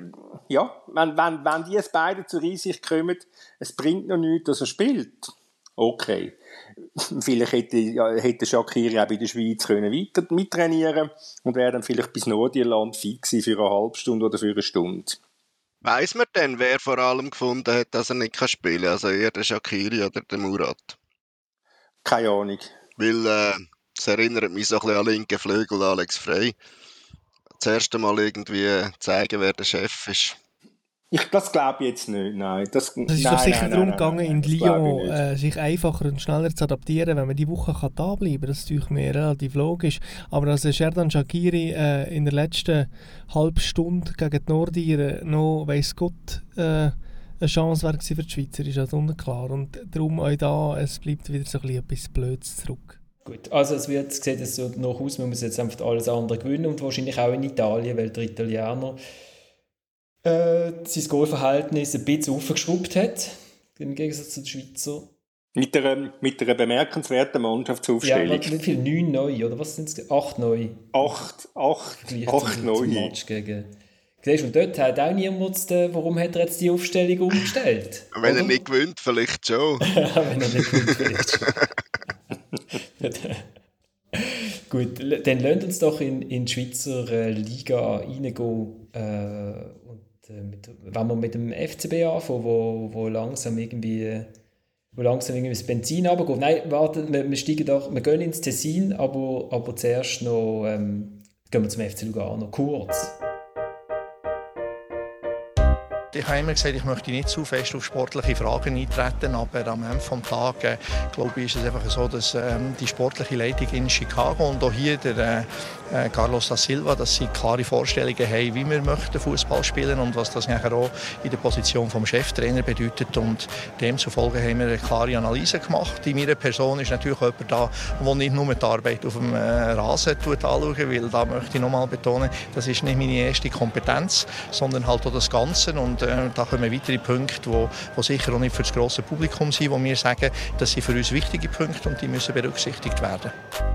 ja, wenn die beide zur Einsicht kommen, es bringt noch nichts, dass er spielt. Okay. Vielleicht hätte Shaqiri auch bei der Schweiz weiter mittrainieren und wäre dann vielleicht bis Nordirland fit gewesen für eine halbe Stunde oder für eine Stunde. Weiss man denn, wer vor allem gefunden hat, dass er nicht spielen kann? Also eher der Shaqiri oder der Murat? Keine Ahnung. Weil es erinnert mich so ein bisschen an linken Flügel, Alex Frey. Das erste Mal irgendwie zeigen, wer der Chef ist. Das glaube ich jetzt nicht, nein. Es ist doch sicher darum gegangen, in Lyon sich einfacher und schneller zu adaptieren, wenn man die Woche da bleiben kann. Das ist natürlich mir relativ logisch. Aber dass Xherdan Shaqiri in der letzten halben Stunde gegen die Nordiren noch, weiss Gott, eine Chance wäre für die Schweizer, ist halt unklar. Und darum auch da, es bleibt wieder so ein bisschen etwas Blödes zurück. Gut, also sieht es so noch aus, man muss jetzt einfach alles andere gewinnen und wahrscheinlich auch in Italien, weil der Italiener sein Goalverhältnis ein bisschen aufgeschraubt hat, im Gegensatz zu den Schweizer. Mit einer bemerkenswerten Mannschaftsaufstellung. Ja, wie viel? 9 neu, oder was sind es? 8 neu. 8 neu. Match gegen... Siehst du, und dort hat auch niemand, warum hat er jetzt die Aufstellung umgestellt? Wenn er nicht gewinnt, vielleicht schon. Wenn er nicht gewinnt, vielleicht schon. Gut, dann lasst uns doch in die Schweizer Liga reingehen. Wenn wir mit dem FCB anfangen, wo langsam irgendwie das Benzin runtergeht. Nein, warte, wir gehen ins Tessin, aber zuerst noch gehen wir zum FC Lugano. Kurz. Ich habe immer gesagt, ich möchte nicht zu fest auf sportliche Fragen eintreten, aber am Ende des Tages glaube ich, ist es einfach so, dass die sportliche Leitung in Chicago und auch hier der Carlos da Silva, dass sie klare Vorstellungen haben, wie wir möchten Fußball spielen und was das nachher auch in der Position des Cheftrainer bedeutet. Und demzufolge haben wir eine klare Analyse gemacht. In meiner Person ist natürlich jemand da, der nicht nur die Arbeit auf dem Rasen anschaut, weil da möchte ich nochmal betonen, das ist nicht meine erste Kompetenz, sondern halt auch das Ganze. Und da kommen weitere Punkte, die sicher auch nicht für das grosse Publikum sind, wo wir sagen, das sind für uns wichtige Punkte und die müssen berücksichtigt werden.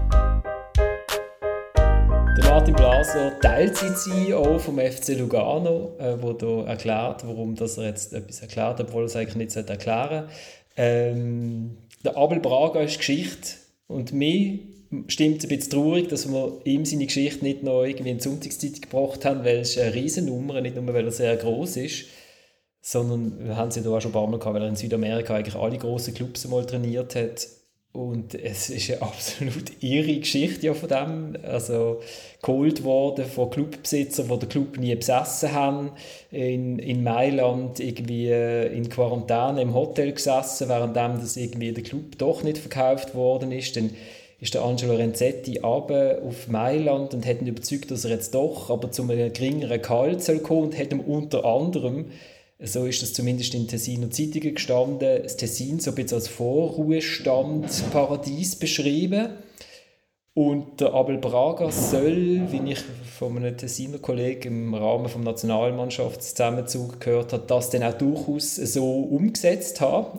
Der Martin Blaser, Teilzeit-CEO vom FC Lugano, der hier erklärt, warum er jetzt etwas erklärt, obwohl er es eigentlich nicht erklären sollte. Der Abel Braga ist Geschichte und mir stimmt es ein bisschen traurig, dass wir ihm seine Geschichte nicht noch irgendwie in die Sonntagszeit gebracht haben, weil es eine Riesennummer, nicht nur weil er sehr gross ist, sondern wir haben es ja da auch schon ein paar Mal gehabt, weil er in Südamerika eigentlich alle grossen Clubs einmal trainiert hat. Und es ist eine absolut irre Geschichte ja von dem. Also geholt worden von Clubbesitzern, die den Club nie besessen haben. In Mailand irgendwie in Quarantäne im Hotel gesessen, während das irgendwie der Club doch nicht verkauft worden ist. Dann ist der Angelo Renzetti runter auf Mailand und hat ihn überzeugt, dass er jetzt doch aber zu einem geringeren Gehalt kommen soll und hat ihm unter anderem, so ist das zumindest in Tessiner Zeitungen gestanden, das Tessin so ein bisschen als Vorruhestand-Paradies beschrieben. Und der Abel Braga soll, wie ich von einem Tessiner Kollegen im Rahmen des Nationalmannschaftszusammenzugs gehört habe, das dann auch durchaus so umgesetzt haben.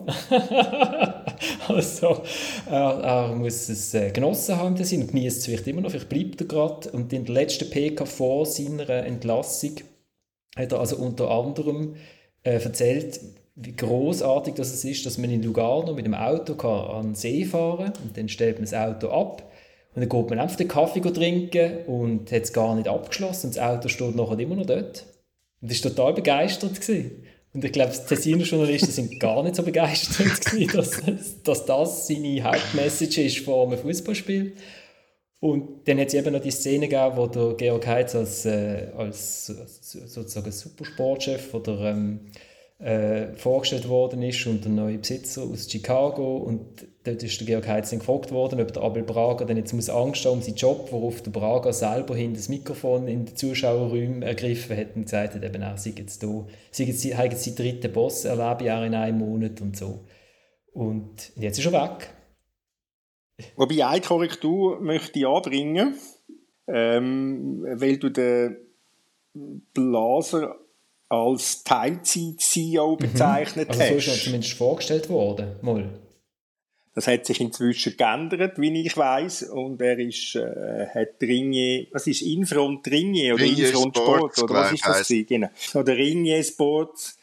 Also, er muss es genossen haben, Tessin, und genießt es vielleicht immer noch, vielleicht bleibt er gerade. Und in der letzten PK vor seiner Entlassung hat er also unter anderem erzählt, wie großartig das ist, dass man in Lugano mit dem Auto an den See fahren kann und dann stellt man das Auto ab und dann geht man einfach den Kaffee trinken und hat es gar nicht abgeschlossen und das Auto steht nachher immer noch dort. Und das war total begeistert gewesen. Und ich glaube, die Tessiner Journalisten sind gar nicht so begeistert gewesen, dass das seine Hauptmessage ist vor einem Fußballspiel. Und dann hat es eben noch die Szene gegeben, wo der Georg Heitz als sozusagen Supersportchef oder vorgestellt worden ist und der neue Besitzer aus Chicago. Und dort ist der Georg Heitz dann gefragt worden, ob der Abel Braga dann jetzt Angst haben um seinen Job, worauf der Braga selber hinter das Mikrofon in den Zuschauerräumen ergriffen hat und gesagt hat, eben, er sei jetzt da, sei jetzt sein dritter Boss, erlebe ich auch in einem Monat und so. Und jetzt ist er weg. Wobei eine Korrektur möchte ich anbringen, weil du den Blaser als Teilzeit-CEO bezeichnet hast. Also so ist er zumindest vorgestellt worden. Mal. Das hat sich inzwischen geändert, wie ich weiss, und er hat Ringier, was ist Infront Ringier oder Infront Sport oder was ist das? Genau. Oder Ringier Sports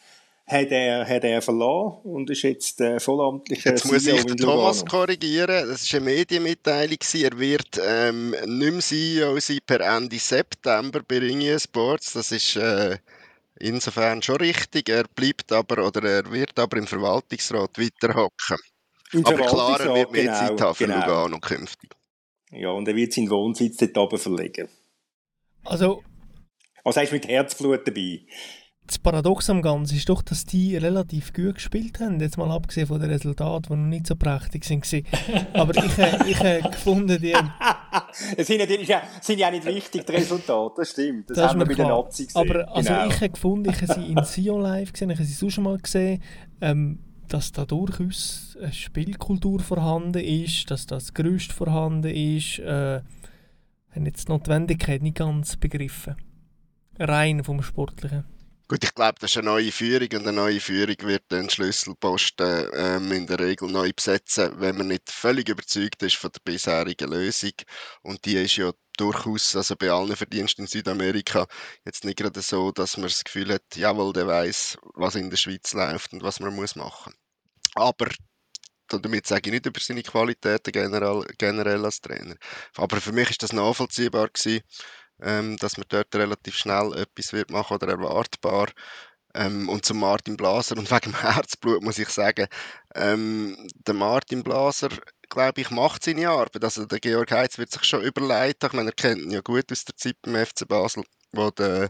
hat er verloren und ist jetzt vollamtlicher Jetzt muss CEO ich in den Thomas Lugano. korrigieren. Das war eine Medienmitteilung. Er wird nicht mehr CEO sein per Ende September bei Ringier Sports. Das ist insofern schon richtig. Er bleibt aber, oder er wird aber im Verwaltungsrat weiterhocken. Im Aber klar, er wird Verwaltungsrat, mehr Zeit haben für genau. Lugano künftig. Ja, und er wird seinen Wohnsitz dort oben verlegen. Also, Also er ist mit Herzblut dabei. das Paradox am Ganzen ist doch, dass die relativ gut gespielt haben, jetzt mal abgesehen von den Resultaten, die noch nicht so prächtig waren. Aber ich habe gefunden, die... Es sind ja nicht wichtig, die Resultate, das stimmt. Das Das haben wir ist bei mir den klar. Nazis gesehen. Aber also Genau. ich habe gefunden, ich habe sie in Sion live gesehen, ich habe sie sonst schon mal gesehen, dass da durchaus eine Spielkultur vorhanden ist, dass das Gerüst vorhanden ist. Habe jetzt die Notwendigkeit nicht ganz begriffen. Rein vom Sportlichen. Gut, ich glaube, das ist eine neue Führung und eine neue Führung wird den Schlüsselposten in der Regel neu besetzen, wenn man nicht völlig überzeugt ist von der bisherigen Lösung. Und die ist ja durchaus, also bei allen Verdiensten in Südamerika, jetzt nicht gerade so, dass man das Gefühl hat, jawohl, der weiss, was in der Schweiz läuft und was man muss machen. Aber damit sage ich nicht über seine Qualitäten generell als Trainer. Aber für mich ist das nachvollziehbar gewesen, dass man dort relativ schnell etwas wird machen oder erwartbar. Und zum Martin Blaser und wegen dem Herzblut muss ich sagen, der Martin Blaser, glaube ich, macht seine Arbeit. Also der Georg Heitz wird sich schon überlegt, ich meine, er kennt ihn ja gut aus der Zeit beim FC Basel, wo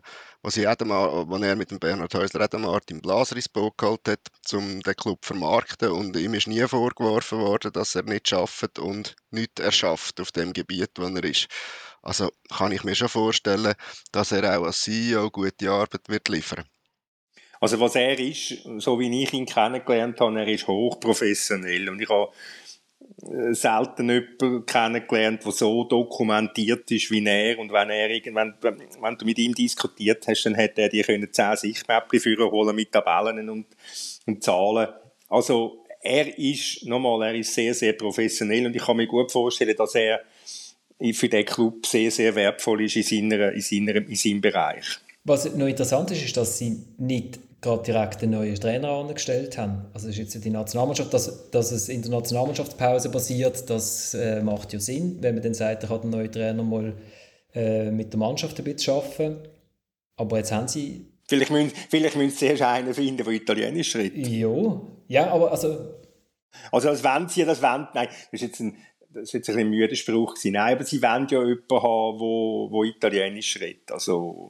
er mit dem Bernhard Häusler auch den Martin Blaser ins Boot geholt hat, um den Club zu vermarkten. Und ihm ist nie vorgeworfen worden, dass er nicht schafft und nichts erschafft auf dem Gebiet, wo er ist. Also kann ich mir schon vorstellen, dass er auch als CEO gute Arbeit wird liefern. Also was er ist, so wie ich ihn kennengelernt habe, er ist hochprofessionell und ich habe selten jemanden kennengelernt, der so dokumentiert ist wie er. Und wenn du mit ihm diskutiert hast, dann hätte er dir 10 Sichtmäppchen führen holen mit Tabellen und Zahlen. Also er ist sehr, sehr professionell und ich kann mir gut vorstellen, dass er für den Club sehr, sehr wertvoll ist in seinem Bereich. Was noch interessant ist, dass sie nicht gerade direkt einen neuen Trainer angestellt haben. Also es ist jetzt die Nationalmannschaft, dass es in der Nationalmannschaftspause passiert, das macht ja Sinn, wenn man dann sagt, er hat einen neuen Trainer mal mit der Mannschaft ein bisschen arbeiten. Aber jetzt haben sie... Vielleicht müssen sie zuerst einen finden, der Italienisch redet. Ja, aber also... Also nein, das ist jetzt ein bisschen müder Spruch gewesen. Nein, aber sie wollen ja jemanden haben, der Italienisch redet. Also...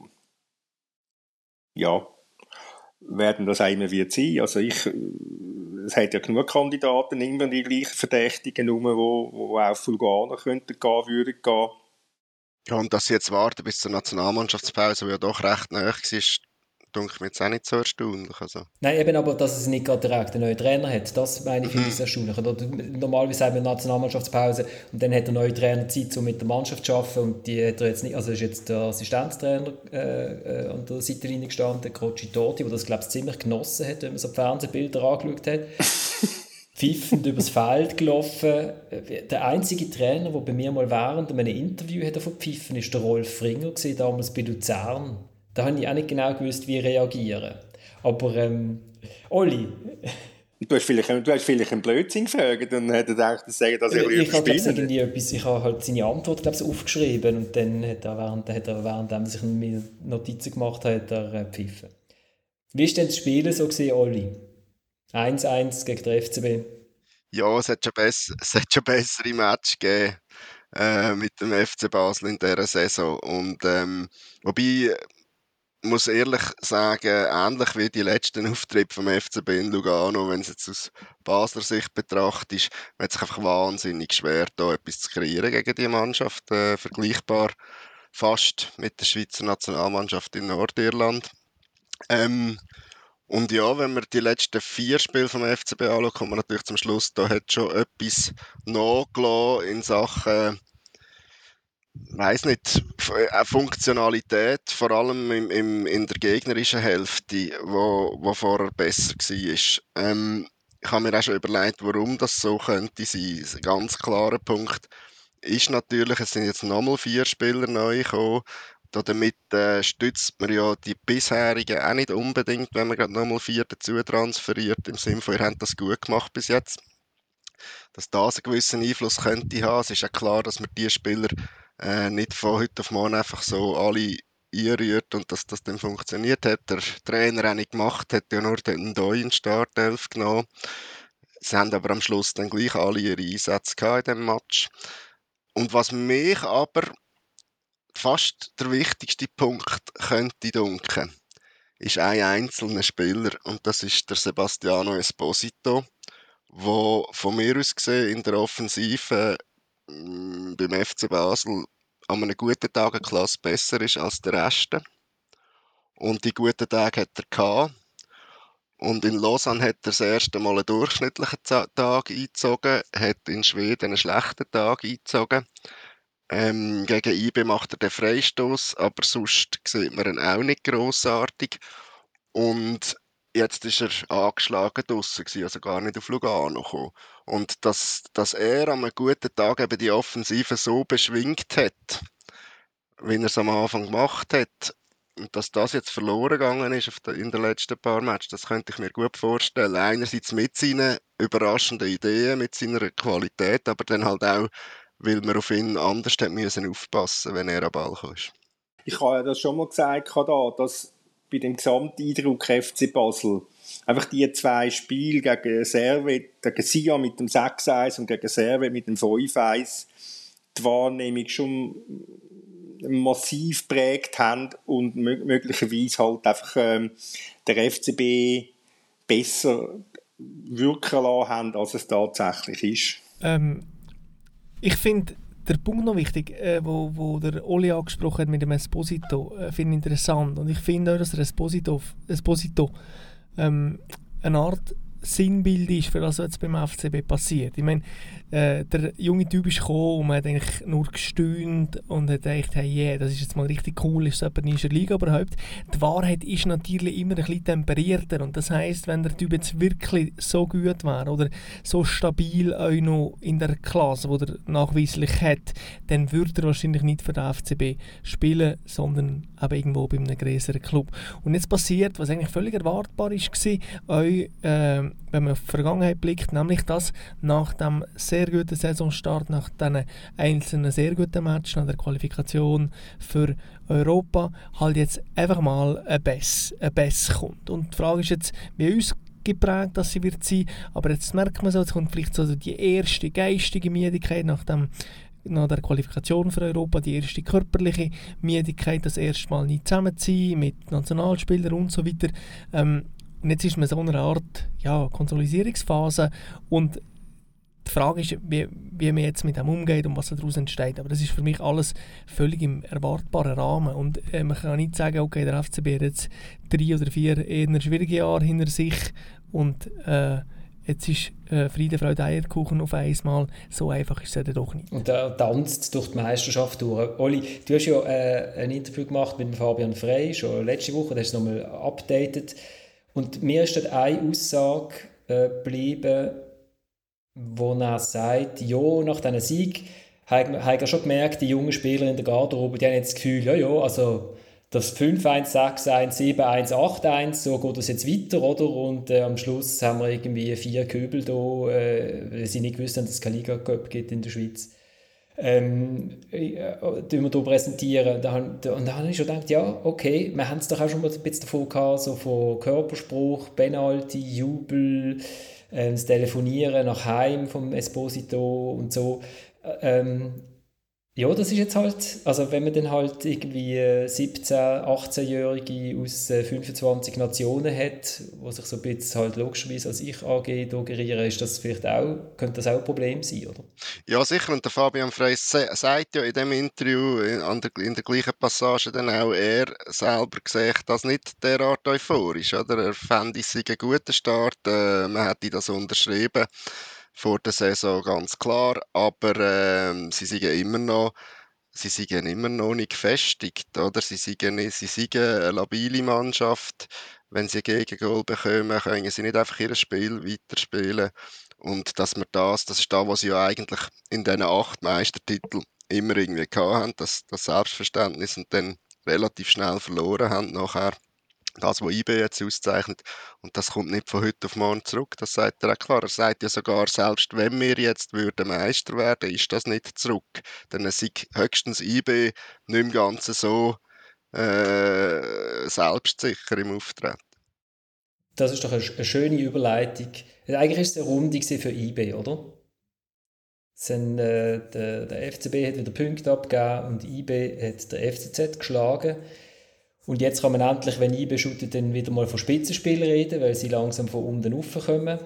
Ja, werden das auch immer wird sein. Also es hat ja genug Kandidaten, immer die gleichen Verdächtigen rum, die auf Lugano würden gehen. Ja, und dass sie jetzt warten bis zur Nationalmannschaftspause, die ja doch recht nahe war, denke ich mir jetzt auch nicht so erstaunlich. Also. Nein, eben aber, dass es nicht gerade direkt einen neuen Trainer hat, das meine ich, finde ich sehr erstaunlich. Normalerweise haben wir eine Nationalmannschaftspause und dann hat der neue Trainer Zeit, um mit der Mannschaft zu arbeiten und die hat er jetzt nicht, also ist jetzt der Assistenztrainer an der Seitenlinie gestanden, Croci Totti, der das, glaube ich, ziemlich genossen hat, wenn man so die Fernsehbilder angeschaut hat. Pfiffend übers Feld gelaufen. Der einzige Trainer, der bei mir mal während einem Interview hat verpfiffen, ist der Rolf Fringer gewesen, damals bei Luzern. Da habe ich auch nicht genau gewusst, wie reagieren. Aber, Olli... Du hast vielleicht einen Blödsinn gefragt und hätte gedacht, dass er ich habe halt seine Antwort, glaube ich, aufgeschrieben und dann hat er während sich Notizen gemacht hat, pfiffen. Wie war denn das Spiel so gewesen, Olli? 1-1 gegen den FCB. Ja, es hat schon bessere Matches gegeben mit dem FC Basel in dieser Saison. Und wobei, ich muss ehrlich sagen, ähnlich wie die letzten Auftritte vom FCB in Lugano, wenn es jetzt aus Basler Sicht betrachtet ist, man hat sich einfach wahnsinnig schwer, da etwas zu kreieren gegen die Mannschaft. Vergleichbar fast mit der Schweizer Nationalmannschaft in Nordirland. Und ja, wenn man die letzten 4 Spiele vom FCB anschaut, kommt man natürlich zum Schluss, da hat schon etwas nachgelassen in Sachen, weiss nicht, Funktionalität, vor allem in der gegnerischen Hälfte, wo vorher besser war. Ich habe mir auch schon überlegt, warum das so könnte sein. Ein ganz klarer Punkt ist natürlich, es sind jetzt nochmal 4 Spieler neu gekommen. Damit stützt man ja die bisherigen auch nicht unbedingt, wenn man gerade nochmal 4 dazu transferiert, im Sinne von, ihr habt das gut gemacht bis jetzt. Dass das einen gewissen Einfluss könnte haben. Es ist ja klar, dass man die Spieler nicht von heute auf morgen einfach so alle einrührt und dass das dann funktioniert hat. Der Trainer auch nicht gemacht, hat ja nur den Ndoi in die Startelf genommen. Sie haben aber am Schluss dann gleich alle ihre Einsätze gehabt in diesem Match. Und was mich aber fast der wichtigste Punkt könnte dunkeln, ist ein einzelner Spieler und das ist der Sebastiano Esposito, der von mir aus gesehen in der Offensive beim FC Basel an einem guten Tag eine Klasse besser ist als der Rest. Und die guten Tage hat er gehabt. Und in Lausanne hat er das erste Mal einen durchschnittlichen Tag eingezogen, hat in Schweden einen schlechten Tag eingezogen. Gegen IB macht er den Freistoß, aber sonst sieht man ihn auch nicht grossartig. Und jetzt ist er angeschlagen draussen gewesen, also gar nicht auf Lugano gekommen. Und dass er an einem guten Tag eben die Offensive so beschwingt hat, wie er es am Anfang gemacht hat, und dass das jetzt verloren gegangen ist in den letzten paar Matches, das könnte ich mir gut vorstellen. Einerseits mit seinen überraschenden Ideen, mit seiner Qualität, aber dann halt auch, weil man auf ihn anders hat müssen aufpassen, wenn er am Ball kam. Ich habe ja das schon mal gesagt, dass bei dem Gesamteindruck FC Basel einfach die 2 Spiele gegen Servet, gegen Sion mit dem 6-1 und gegen Servet mit dem 5-1 die Wahrnehmung schon massiv geprägt haben und möglicherweise halt einfach der FCB besser wirken lassen haben, als es tatsächlich ist. Ich finde der Punkt noch wichtig, wo der Oli angesprochen hat mit dem Esposito, finde ich interessant. Und ich finde auch, dass der Esposito eine Art Sinnbild ist für das, was jetzt beim FCB passiert. Ich meine, der junge Typ ist gekommen und man hat eigentlich nur gestaunt und hat gedacht, hey, yeah, das ist jetzt mal richtig cool, ist so jemand in der Liga überhaupt. Die Wahrheit ist natürlich immer ein bisschen temperierter und das heisst, wenn der Typ jetzt wirklich so gut wäre oder so stabil auch noch in der Klasse, die er nachweislich hat, dann würde er wahrscheinlich nicht für den FCB spielen, sondern eben irgendwo bei einem größeren Club. Und jetzt passiert, was eigentlich völlig erwartbar war, auch wenn man auf die Vergangenheit blickt, nämlich dass nach dem sehr guten Saisonstart, nach diesen einzelnen sehr guten Matches, nach der Qualifikation für Europa, halt jetzt einfach mal ein Bess kommt. Und die Frage ist jetzt, wie uns geprägt, dass sie wird sein, aber jetzt merkt man so, jetzt kommt vielleicht so die erste geistige Müdigkeit nach der Qualifikation für Europa, die erste körperliche Müdigkeit, das erste Mal nicht zusammen zu sein mit Nationalspielern und so weiter. Und jetzt ist man so eine Art Konsolidierungsphase und die Frage ist, wie man jetzt mit dem umgeht und was daraus entsteht. Aber das ist für mich alles völlig im erwartbaren Rahmen. Und man kann nicht sagen, okay, der FCB hat jetzt 3 oder 4 eher schwierige Jahre hinter sich und jetzt ist Friede, Freude, Eierkuchen auf einmal. So einfach ist es ja doch nicht. Und er tanzt durch die Meisterschaft durch. Oli, du hast ja ein Interview gemacht mit Fabian Frey, schon letzte Woche, das hast du nochmal updated. Und mir ist dort eine Aussage geblieben, wo er sagt, ja, nach diesem Sieg hat er schon gemerkt, die jungen Spieler in der Garderobe, die haben jetzt das Gefühl, also das 5-1, 6-1, 7-1, 8-1, so geht das jetzt weiter, oder? Und am Schluss haben wir irgendwie 4 Köbel da, weil sie nicht gewusst haben, dass es keine Liga-Cup gibt in der Schweiz. Wir hier präsentieren. Und da habe ich schon gedacht, ja, okay, wir haben es doch auch schon mal ein bisschen davon gehabt, so von Körperspruch, Penalty, Jubel, das Telefonieren nach Heim vom Esposito und so. Ja, das ist jetzt halt, also wenn man dann halt irgendwie 17-, 18-Jährige aus 25 Nationen hat, die sich so ein bisschen halt logischerweise als Ich-AG gerieren, ist das vielleicht auch, könnte das auch ein Problem sein, oder? Ja, sicher. Und der Fabian Frey sagt ja in dem Interview, in der gleichen Passage dann auch, er selber sieht das nicht derart euphorisch, oder? Er fände es einen guten Start, man hätte das unterschrieben vor der Saison, ganz klar, aber sie sind immer noch nicht gefestigt, oder? Sie sind eine labile Mannschaft. Wenn sie ein Gegengol bekommen, können sie nicht einfach ihr Spiel weiterspielen. Und dass wir das ist das, was sie ja eigentlich in diesen 8 Meistertiteln immer irgendwie gehabt haben, das Selbstverständnis und dann relativ schnell verloren haben nachher. Das, was IB jetzt auszeichnet. Und das kommt nicht von heute auf morgen zurück. Das sagt er auch klar. Er sagt ja sogar, selbst wenn wir jetzt würden Meister werden, ist das nicht zurück. Dann sei höchstens IB nicht im Ganzen so selbstsicher im Auftreten. Das ist doch eine schöne Überleitung. Eigentlich war es eine Runde für IB, oder? Der FCB hat wieder Punkte abgegeben und IB hat der FCZ geschlagen. Und jetzt kann man endlich, wenn IB shootet, dann wieder mal von Spitzenspielern reden, weil sie langsam von unten raufkommen.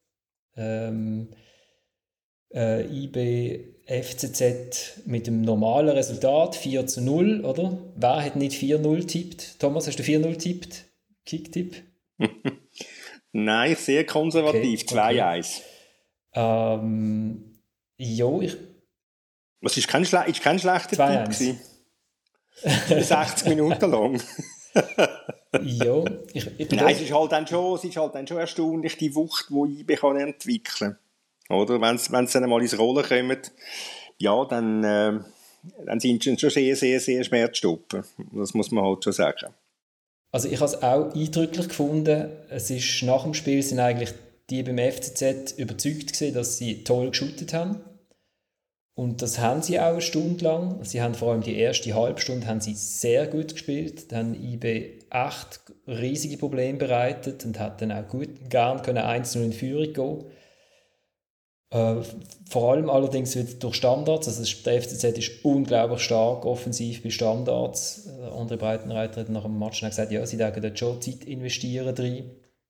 IB FCZ mit dem normalen Resultat 4-0, oder? Wer hat nicht 4-0 tippt? Thomas, hast du 4-0 tippt? Kicktipp? Nein, sehr konservativ, okay. 2-1. Ja, Was ist kein schlechter Tipp gewesen? 60 Minuten lang. Ja, Nein, es ist halt dann schon erstaunlich, die Wucht, die IB kann entwickeln kann. Oder? Wenn sie dann mal ins Rollen kommen, ja, dann sind sie schon sehr, sehr, sehr schwer zu stoppen. Das muss man halt schon sagen. Also ich habe es auch eindrücklich gefunden. Es ist, nach dem Spiel sind eigentlich die beim FCZ überzeugt gewesen, dass sie toll geshootet haben. Und das haben sie auch eine Stunde lang. Sie haben vor allem die erste Halbstunde haben sie sehr gut gespielt. Dann haben IB echt riesige Probleme bereitet und hat dann auch gern 1-0 in Führung gehen. Vor allem allerdings wieder durch Standards. Also der FCZ ist unglaublich stark offensiv bei Standards. André Breitenreiter hat nach dem Match gesagt, ja, sie denken dort schon Zeit investieren drin.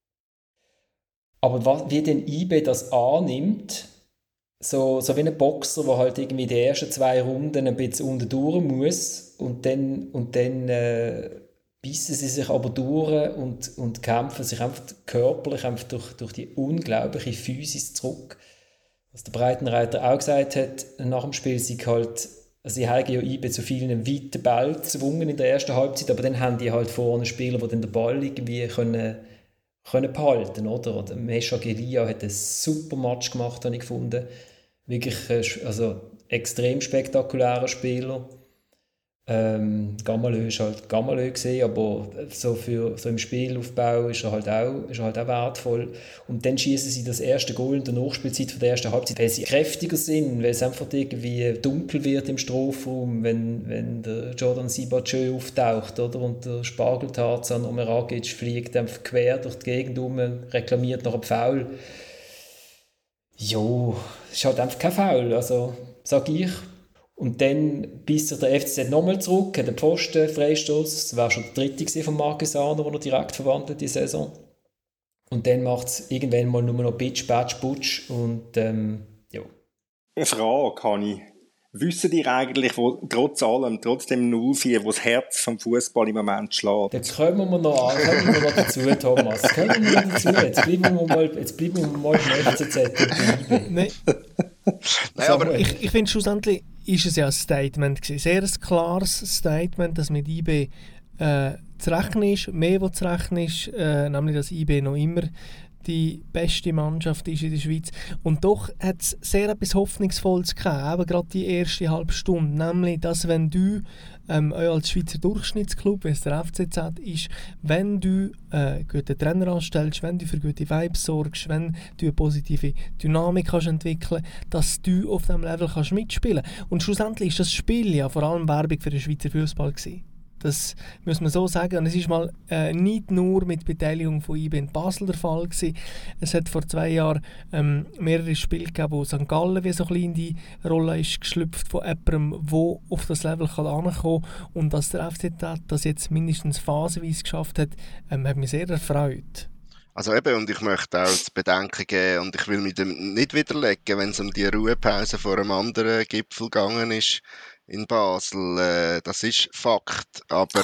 Aber wie denn IB das annimmt, so wie ein Boxer, der halt irgendwie die ersten 2 Runden ein bisschen unten durch muss und dann bissen sie sich aber durch und kämpfen sich einfach körperlich einfach durch die unglaubliche Physis zurück. Was der Breitenreiter auch gesagt hat, nach dem Spiel, sie haben ja IB zu vielen weiten Ball gezwungen in der ersten Halbzeit, aber dann haben die halt vorne Spieler, die dann den Ball irgendwie können behalten, oder Mesha Gelia hat einen super Match gemacht, habe ich gefunden. Wirklich extrem spektakulärer Spieler. Gamalö ist halt Gamalö gesehen, aber so im Spielaufbau ist er halt auch wertvoll. Und dann schießen sie das erste Goal in der Nachspielzeit von der ersten Halbzeit, weil sie kräftiger sind, weil es einfach irgendwie dunkel wird im Strafraum, wenn der Jordan Sibachö auftaucht, oder? Und der Spargeltarzan Omeragic fliegt einfach quer durch die Gegend um, reklamiert nach einem Foul. Jo, es ist halt einfach kein Foul, also sage ich. Und dann biss sich der FCZ nochmal zurück, hat einen Pfosten, Freistoß. Das war schon der dritte von Marcus Arner, den er direkt verwandelt die Saison. Und dann macht es irgendwann mal nur noch Bitch, Batsch, Butsch. Und ja. Eine Frage habe ich. Wissen ihr eigentlich, wo trotz dem 0-4, wo das Herz vom Fußball im Moment schlägt? Dann kommen wir noch dazu, Thomas. Kommen wir noch dazu. Jetzt bleiben wir mal beim FCZ. Nein, aber ich finde, schlussendlich ist es ja ein Statement gewesen. Sehr ein klares Statement, dass mit IB zu rechnen ist, mehr zu rechnen ist, nämlich dass IB noch immer die beste Mannschaft ist in der Schweiz. Und doch hat es sehr etwas Hoffnungsvolles gehabt, eben gerade die erste halbe Stunde, nämlich, dass wenn du auch als Schweizer Durchschnittsklub, wie es der FCZ ist, wenn du guten Trainer anstellst, wenn du für gute Vibes sorgst, wenn du eine positive Dynamik kannst entwickeln, dass du auf diesem Level kannst mitspielen kannst. Und schlussendlich ist das Spiel ja vor allem Werbung für den Schweizer Fußball gewesen. Das muss man so sagen. Und es ist mal nicht nur mit Beteiligung von IB in Basel der Fall gewesen. Es hat vor 2 Jahren mehrere Spiele gegeben, wo St. Gallen wie so ein bisschen in die Rolle ist geschlüpft von jemandem, der auf das Level ankommen kann. Und dass der FCZ das jetzt mindestens phasenweise geschafft hat, hat mich sehr erfreut. Also eben, und ich möchte auch zu bedenken geben, und ich will mich dem nicht widerlegen, wenn es um die Ruhepause vor einem anderen Gipfel gegangen ist, in Basel, das ist Fakt, aber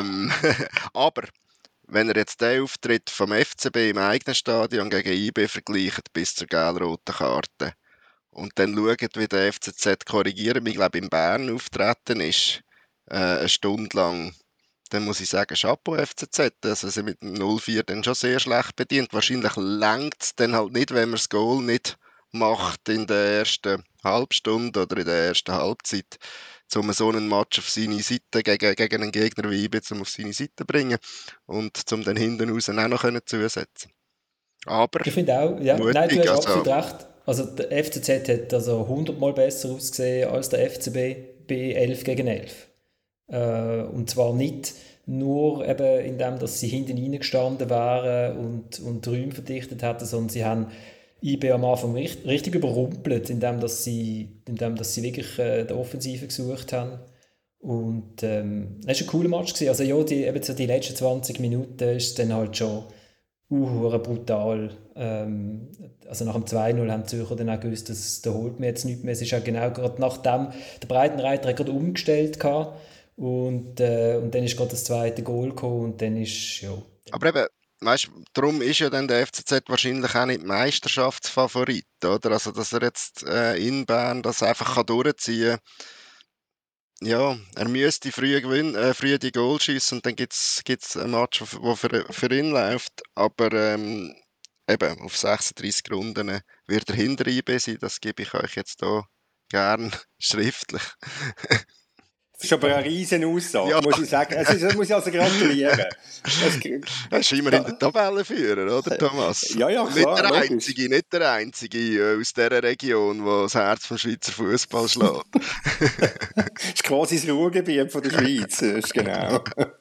wenn er jetzt den Auftritt vom FCB im eigenen Stadion gegen IB vergleicht bis zur gelb-roten Karte und dann schaut, wie der FCZ korrigieren, ich glaube in Bern auftreten ist, eine Stunde lang, dann muss ich sagen, Chapeau FCZ, also sie mit dem 0-4 dann schon sehr schlecht bedient. Wahrscheinlich reicht es dann halt nicht, wenn man das Goal nicht macht in der ersten Halbstunde oder in der ersten Halbzeit, um so einen Match auf seine Seite gegen einen Gegner wie IB auf seine Seite zu bringen und um dann hinten raus auch noch zusetzen. Aber ich finde auch, ja, mutig, nein, du hast also, absolut recht. Also der FCZ hat also 100-mal besser ausgesehen als der FCB bei 11 gegen 11. Und zwar nicht nur eben indem, dass sie hinten reingestanden wären und Räume verdichtet hätten, sondern sie haben IB am Anfang richtig überrumpelt, indem dass sie wirklich die Offensive gesucht haben. Und es war ein cooler Match gewesen. Also ja, die letzten 20 Minuten ist dann halt schon brutal. Also nach dem 2-0 haben die Zürcher dann auch gewusst, dass da holt mir jetzt nichts mehr. Es ist ja genau gerade nachdem der Breitenreiter hat gerade umgestellt gehabt und dann ist gerade das zweite Goal gekommen und dann ist, ja. Aber eben, weißt, darum ist ja dann der FCZ wahrscheinlich auch nicht Meisterschaftsfavorit, oder? Also, dass er jetzt in Bern das einfach durchziehen kann. Ja, er müsste früh gewinnen, früh die Goal schießen und dann gibt's ein Match, wo für ihn läuft. Aber eben, auf 36 Runden wird er hinter IB sein, das gebe ich euch jetzt hier gern schriftlich. Das ist aber eine riesen Aussage, Ja. muss ich sagen. Das muss ich also gratulieren. Er ist immerhin der Tabellenführer, oder Thomas? Ja, klar, Nicht der Einzige aus dieser Region, der das Herz vom Schweizer Fußball schlägt. Das ist quasi das Ruhrgebiet von der Schweiz. Das ist genau.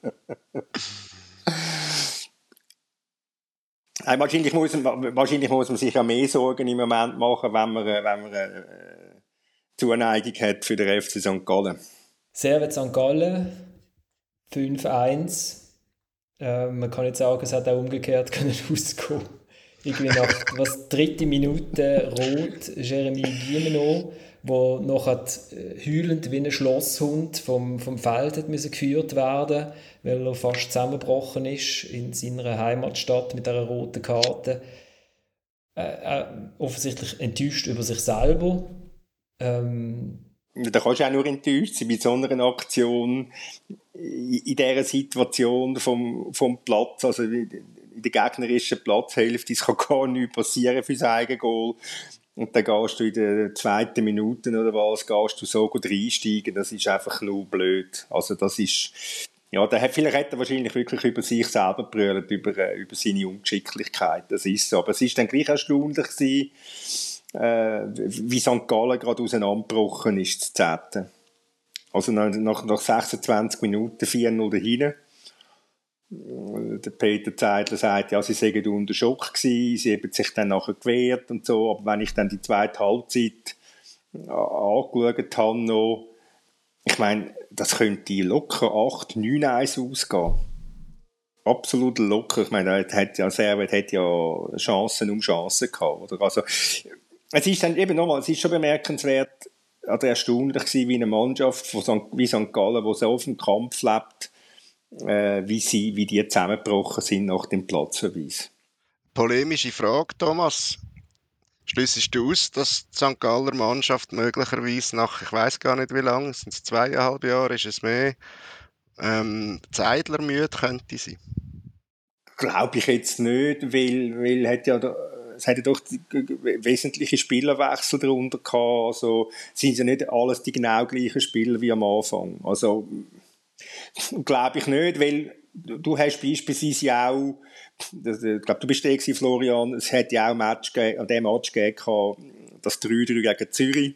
Wahrscheinlich muss man sich ja mehr Sorgen im Moment machen, wenn man eine Zuneigung hat für den FC St. Gallen. Servet St. Gallen 5-1. Man kann nicht sagen, es hat auch umgekehrt können auskommen. Irgendwie nach dritte Minute rot Jeremy Guilleminault, der nachher heulend wie ein Schlosshund vom Feld hat müssen geführt werden, weil er fast zusammengebrochen ist in seiner Heimatstadt mit dieser roten Karte. Offensichtlich enttäuscht über sich selber. Da kannst du auch nur enttäuscht sein bei so einer Aktion in dieser Situation vom Platz, also in der gegnerischen Platzhälfte. Es kann gar nichts passieren für sein Eigengoal. Und dann gehst du in der zweiten Minute oder was, gehst du so gut reinsteigen. Das ist einfach nur blöd. Also das ist, ja, vielleicht hat er wahrscheinlich wirklich über sich selber gebrüllt, über seine Ungeschicklichkeit. Das ist so. Aber es ist dann gleich erstaunlich gewesen, wie St. Gallen gerade auseinandergebrochen ist, zu 10. Also nach 26 Minuten 4-0 dahinten. Der Peter Zeidler sagt, ja, sie seien unter Schock gewesen, sie haben sich dann nachher gewehrt und so, aber wenn ich dann die zweite Halbzeit angeschaut habe noch, ich meine, das könnte locker 8-9-1 ausgehen. Absolut locker. Ich meine, Servet hat ja Chancen um Chancen gehabt, oder? Also, es ist dann eben nochmal, es ist schon bemerkenswert, oder erstaunlich gewesen, wie eine Mannschaft wie St. Gallen, die so auf dem Kampf lebt, wie die zusammengebrochen sind nach dem Platzverweis. Polemische Frage, Thomas. Schliessest du aus, dass die St. Galler Mannschaft möglicherweise nach, ich weiss gar nicht wie lange, sind es 2,5 Jahre, ist es mehr, Zeidler müde könnte sein? Glaube ich jetzt nicht, weil es hat ja doch wesentliche Spielerwechsel darunter gehabt. Also sind ja nicht alles die genau gleichen Spieler wie am Anfang. Also glaube ich nicht, weil du hast beispielsweise auch, ich glaube, du bist der gewesen, Florian, es hat ja auch an dem Match gegeben, das 3-3 gegen Zürich,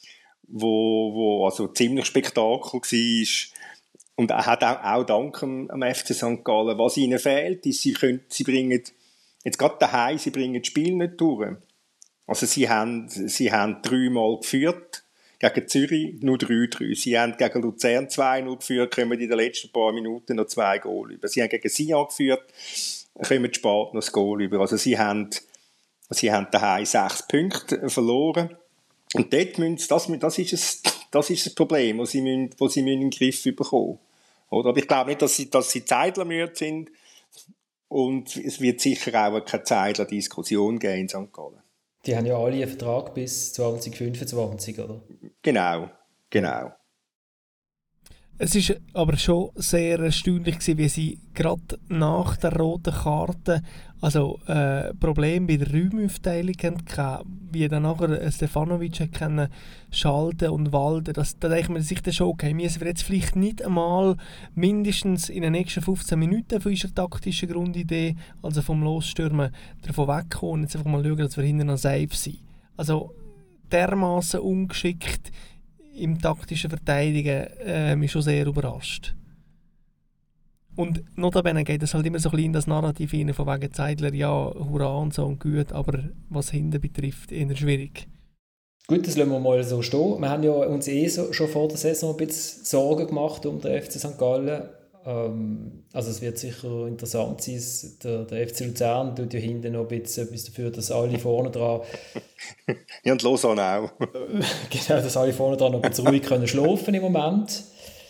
wo also ziemlich Spektakel war. Und er hat auch dank am FC St. Gallen, was ihnen fehlt, ist, sie bringen, jetzt gerade daheim, sie bringen das Spiel nicht durch. Also sie haben 3-mal geführt, gegen Zürich nur 3-3. Sie haben gegen Luzern 2-0 geführt, kommen in den letzten paar Minuten noch 2 Goal über. Sie haben gegen Sion geführt, kommen spät noch das Goal über. Also sie haben daheim 6 Punkte verloren. Und dort das ist das Problem, das sie in den Griff bekommen. Oder? Aber ich glaube nicht, dass sie Zeidler müde sind. Und es wird sicher auch keine Zeidler-Diskussion geben in St. Gallen. Die haben ja alle einen Vertrag bis 2025, oder? Genau. Es ist aber schon sehr erstaunlich gewesen, wie sie gerade nach der roten Karte Probleme bei der Räumaufteilung hatten, wie dann nachher Stefanovic können schalten und walten. Da denkt man sich dann schon, okay, müssen wir jetzt vielleicht nicht einmal mindestens in den nächsten 15 Minuten von unserer taktischen Grundidee, also vom Losstürmen, davon wegkommen und jetzt einfach mal schauen, dass wir hinten noch safe sind. Also dermaßen ungeschickt im taktischen Verteidigen mich schon sehr überrascht. Und notabene geht es halt immer so ein bisschen in das Narrativ rein, von wegen Zeidler, ja, hurra und so und gut, aber was hinten betrifft, eher schwierig. Gut, das lassen wir mal so stehen. Wir haben ja uns schon vor der Saison ein bisschen Sorgen gemacht um den FC St. Gallen. Also es wird sicher interessant sein, der FC Luzern tut ja hinten noch ein bisschen etwas dafür, dass alle vorne dran ja, und Lausanne auch. genau, dass alle vorne dran noch ein bisschen ruhig können schlafen im Moment.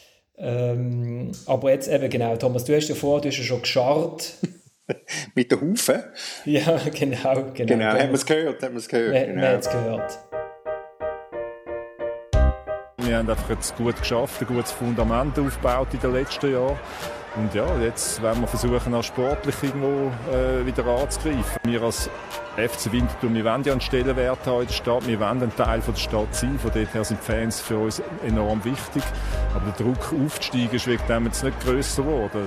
Aber jetzt eben genau, Thomas, du hast ja schon gescharrt. Mit den Hufen? Ja, genau. Genau, haben wir es gehört. Wir haben es gehört. Wir haben einfach jetzt gut geschafft, ein gutes Fundament aufgebaut in den letzten Jahren. Und ja, jetzt werden wir versuchen, auch sportlich irgendwo wieder anzugreifen. Wir als FC Winterthur, wir wollen ja einen Stellenwert haben in der Stadt, wir wollen ein Teil von der Stadt sein. Von dort her sind Fans für uns enorm wichtig. Aber der Druck aufzusteigen ist wegen dem jetzt nicht grösser geworden.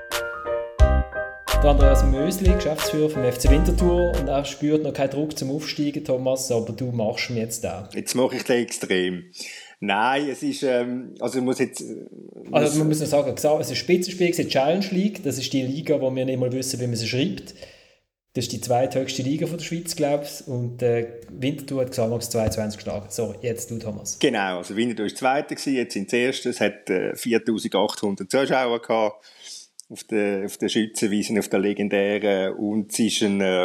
Der Andreas Mösli, Geschäftsführer vom FC Winterthur, und er spürt noch keinen Druck zum Aufsteigen, Thomas, aber du machst ihn jetzt auch. Jetzt mache ich den extrem. Nein, es ist, also ich muss jetzt... Also man muss noch sagen, es ist ein Spitzenspiel, die Challenge League, das ist die Liga, wo wir nicht mal wissen, wie man sie schreibt. Das ist die zweithöchste Liga von der Schweiz, glaube ich, und Winterthur hat Xamax 22 geschlagen. So, jetzt du, Thomas. Genau, also Winterthur war Zweiter, jetzt sind das Erste, es hat 4'800 Zuschauer gehabt auf der Schützenwiese, auf der legendären, und es ist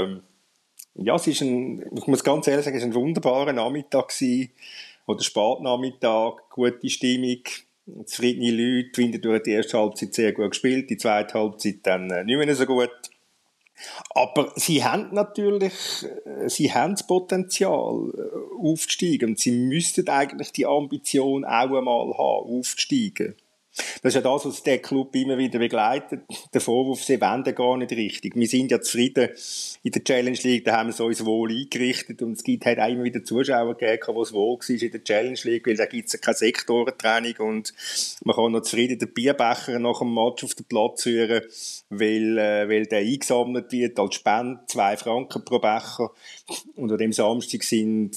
ich muss ganz ehrlich sagen, es war ein wunderbarer Nachmittag gewesen. Oder Spätnachmittag, gute Stimmung, zufriedene Leute. Winterthur hat die erste Halbzeit sehr gut gespielt, die zweite Halbzeit dann nicht mehr so gut. Aber sie haben natürlich, das Potenzial aufzusteigen. Und sie müssten eigentlich die Ambition auch einmal haben, aufzusteigen. Das ist ja das, was der Club immer wieder begleitet. Der Vorwurf, sie wollen gar nicht richtig. Wir sind ja zufrieden in der Challenge League, da haben wir uns wohl eingerichtet, und es hat auch immer wieder Zuschauer gegeben, die es wohl war in der Challenge League, weil da gibt es ja keine Sektorentraining und man kann noch zufrieden den Bierbecher nach dem Match auf den Platz führen, weil der eingesammelt wird als Spende, 2 Franken pro Becher. Und an dem Samstag sind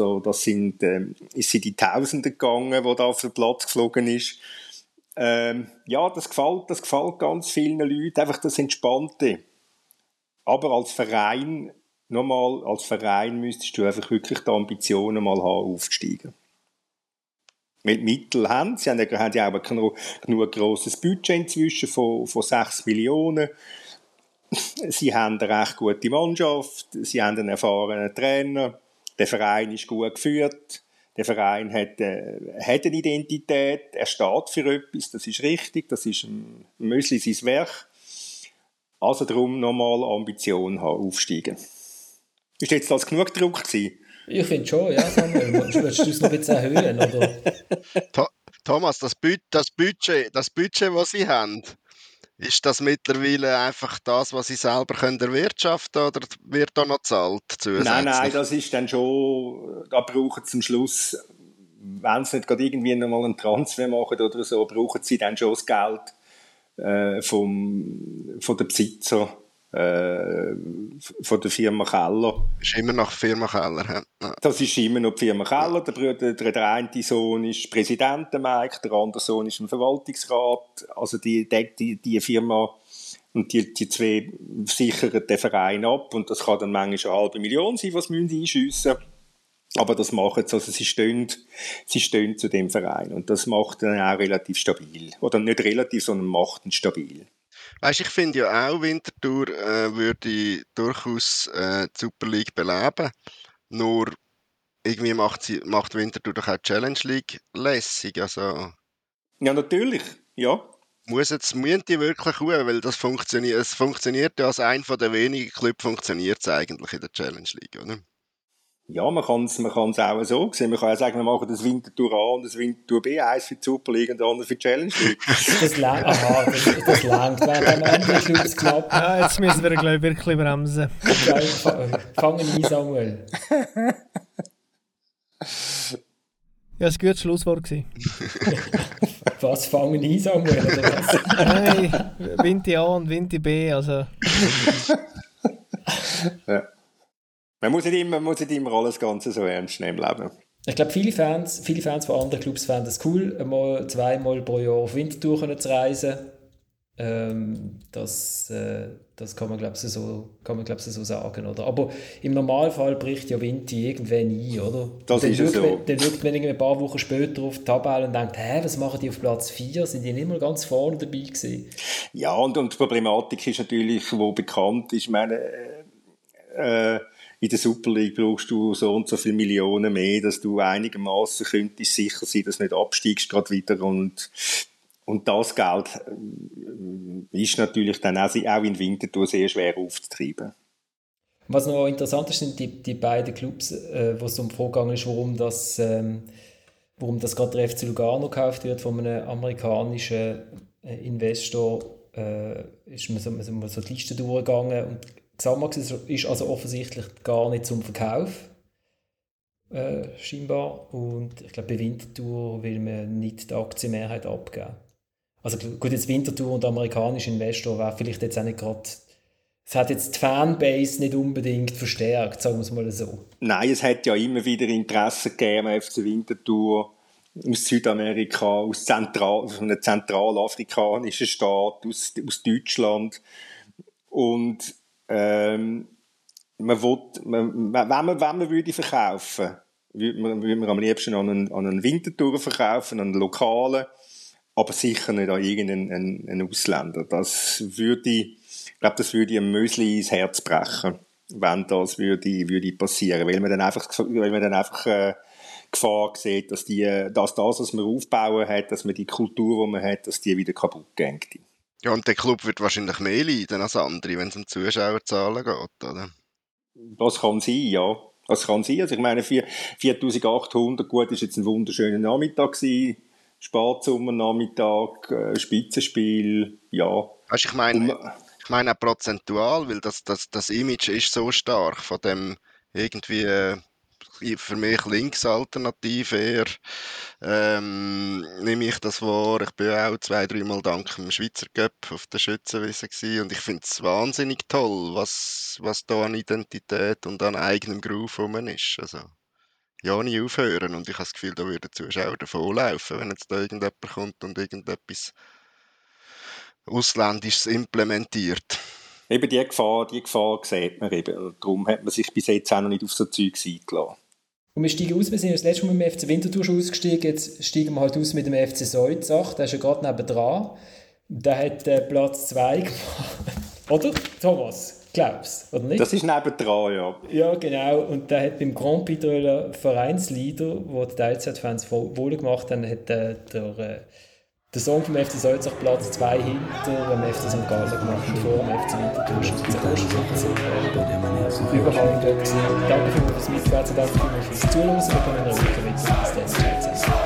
die Tausende gegangen, die da auf den Platz geflogen ist. Ja, das gefällt ganz vielen Leuten, einfach das Entspannte. Aber als Verein müsstest du einfach wirklich die Ambitionen mal haben, aufzusteigen. Mit Mitteln haben sie haben ja auch genug grosses Budget inzwischen von 6 Millionen. Sie haben eine recht gute Mannschaft, sie haben einen erfahrenen Trainer, der Verein ist gut geführt. Der Verein hat eine Identität, er steht für etwas, das ist richtig, das ist Mösli sein Werk. Also darum nochmal Ambition haben, aufsteigen. Ist jetzt das genug Druck gewesen? Ich finde schon, ja, Samuel. Willst du es noch ein bisschen erhöhen, oder? Thomas, das Budget, das sie haben, ist das mittlerweile einfach das, was sie selber erwirtschaften können, oder wird da noch gezahlt zusätzlich? Nein, das ist dann schon, da brauchen sie am Schluss, wenn sie nicht gerade irgendwie nochmal einen Transfer machen oder so, brauchen sie dann schon das Geld von den Besitzer, von der Firma Keller. Das ist immer noch die Firma Keller. Ja. Das ist immer noch die Firma Keller. Der eine Sohn ist Präsident, der Mike, der andere Sohn ist im Verwaltungsrat. Also die Firma und die 2 sichern den Verein ab. Und das kann dann manchmal 500.000 sein, was sie einschiessen. Aber das machen sie. Also sie stehen zu dem Verein. Und das macht dann auch relativ stabil. Oder nicht relativ, sondern macht ihn stabil. Weißt, ich finde ja auch, Winterthur würde durchaus die Super League beleben. Nur irgendwie macht Winterthur doch auch die Challenge League lässig. Also, ja, natürlich. Ja. Müssen die wirklich ruhen, weil es funktioniert ja als einer der wenigen Clubs, funktioniert es eigentlich in der Challenge League, oder? Ja, man kann es auch so sehen. Man kann ja sagen, wir machen das Winterthur A und das Winterthur B, eins für die Super League und das andere für die Challenge League. Das langt. Aha, das langt. Während andere Clubs knapp. Ja, jetzt müssen wir, glaube ich, wirklich bremsen. Fangen ein, Samuel. Ja, das war ein gutes Schlusswort. Was, fangen ein, Samuel? Oder was? Nein, Winti A und Winti B, also... Ja. Man muss nicht immer alles Ganze so ernst nehmen im Leben. Ich glaube, viele Fans von anderen Clubs fänden es cool, einmal 2-mal pro Jahr auf Winterthur zu reisen. Das kann man, glaube ich, so sagen. Oder? Aber im Normalfall bricht ja Winti irgendwann ein, oder? Das ist so. Dann schaut man ein paar Wochen später auf die Tabelle und denkt, was machen die auf Platz 4? Sind die nicht mal ganz vorne dabei gewesen? Ja, und die Problematik ist natürlich, wo bekannt ist, ich meine, in der Super League brauchst du so und so viele Millionen mehr, dass du einigermaßen könntest sicher sein, dass du nicht absteigst gerade wieder und das Geld ist natürlich dann auch in Winterthur sehr schwer aufzutreiben. Was noch interessant ist, sind die beiden Clubs, wo es um die Frage gegangen ist, warum das gerade der FC Lugano gekauft wird von einem amerikanischen Investor, ist man so die Liste durchgegangen und Xamax ist also offensichtlich gar nicht zum Verkauf, scheinbar. Und ich glaube, bei Winterthur will man nicht die Aktienmehrheit abgeben. Also gut, jetzt Winterthur und amerikanischer Investor wäre vielleicht jetzt auch nicht gerade... Es hat jetzt die Fanbase nicht unbedingt verstärkt, sagen wir es mal so. Nein, es hat ja immer wieder Interesse gegeben am FC Winterthur aus Südamerika, aus einem zentralafrikanischen Staat, aus Deutschland. Und wenn man würde verkaufen, würde man am liebsten an einen Winterthur verkaufen, an einen lokalen, aber sicher nicht an irgendeinen Ausländer. Ich glaube, das würde einem Mösli ins Herz brechen, wenn das würde passieren, weil man dann einfach Gefahr sieht, dass das, was man aufbauen hat, dass man die Kultur, die man hat, dass die wieder kaputt geht. Ja, und der Club wird wahrscheinlich mehr leiden als andere, wenn es um Zuschauerzahlen geht, oder? Das kann sein, ja. Das kann sein. Also ich meine, 4'800, gut, ist jetzt ein wunderschöner Nachmittag gewesen. Spätsommernachmittag, Spitzenspiel, ja. Also ich meine auch prozentual, weil das Image ist so stark von dem irgendwie für mich Linksalternativ eher nehme ich das wahr. Ich bin auch 2-3 Mal dank dem Schweizer Cup auf der Schützenwiese gewesen und ich finde es wahnsinnig toll, was da an Identität und an eigenem Groove rum ist. Also ja, nie aufhören und ich habe das Gefühl, da würden Zuschauer davonlaufen, wenn jetzt da irgendjemand kommt und irgendetwas Ausländisches implementiert. Eben die Gefahr sieht man eben. Darum hat man sich bis jetzt auch noch nicht auf so Zeugs eingelassen. Und wir steigen aus, wir sind das letzte Mal mit dem FC Winterthur schon ausgestiegen, jetzt steigen wir halt aus mit dem FC Soizach, der ist ja gerade nebendran. Der hat Platz 2 gemacht. Oder, Thomas? Glaubst du, oder nicht? Das ist nebendran, ja. Ja, genau. Und der hat beim Grand Prix der Vereinsleader, wo die Teilzeitfans wohl gemacht haben, hat der Song vom FC Soizach Platz 2 hinter dem FC St. Gallen gemacht und vor dem FC Winterthur schon überhaupt da gewesen. Danke fürs Mitwärts, danke fürs Zuhören. Wir kommen in der Woche wieder. Bis dann.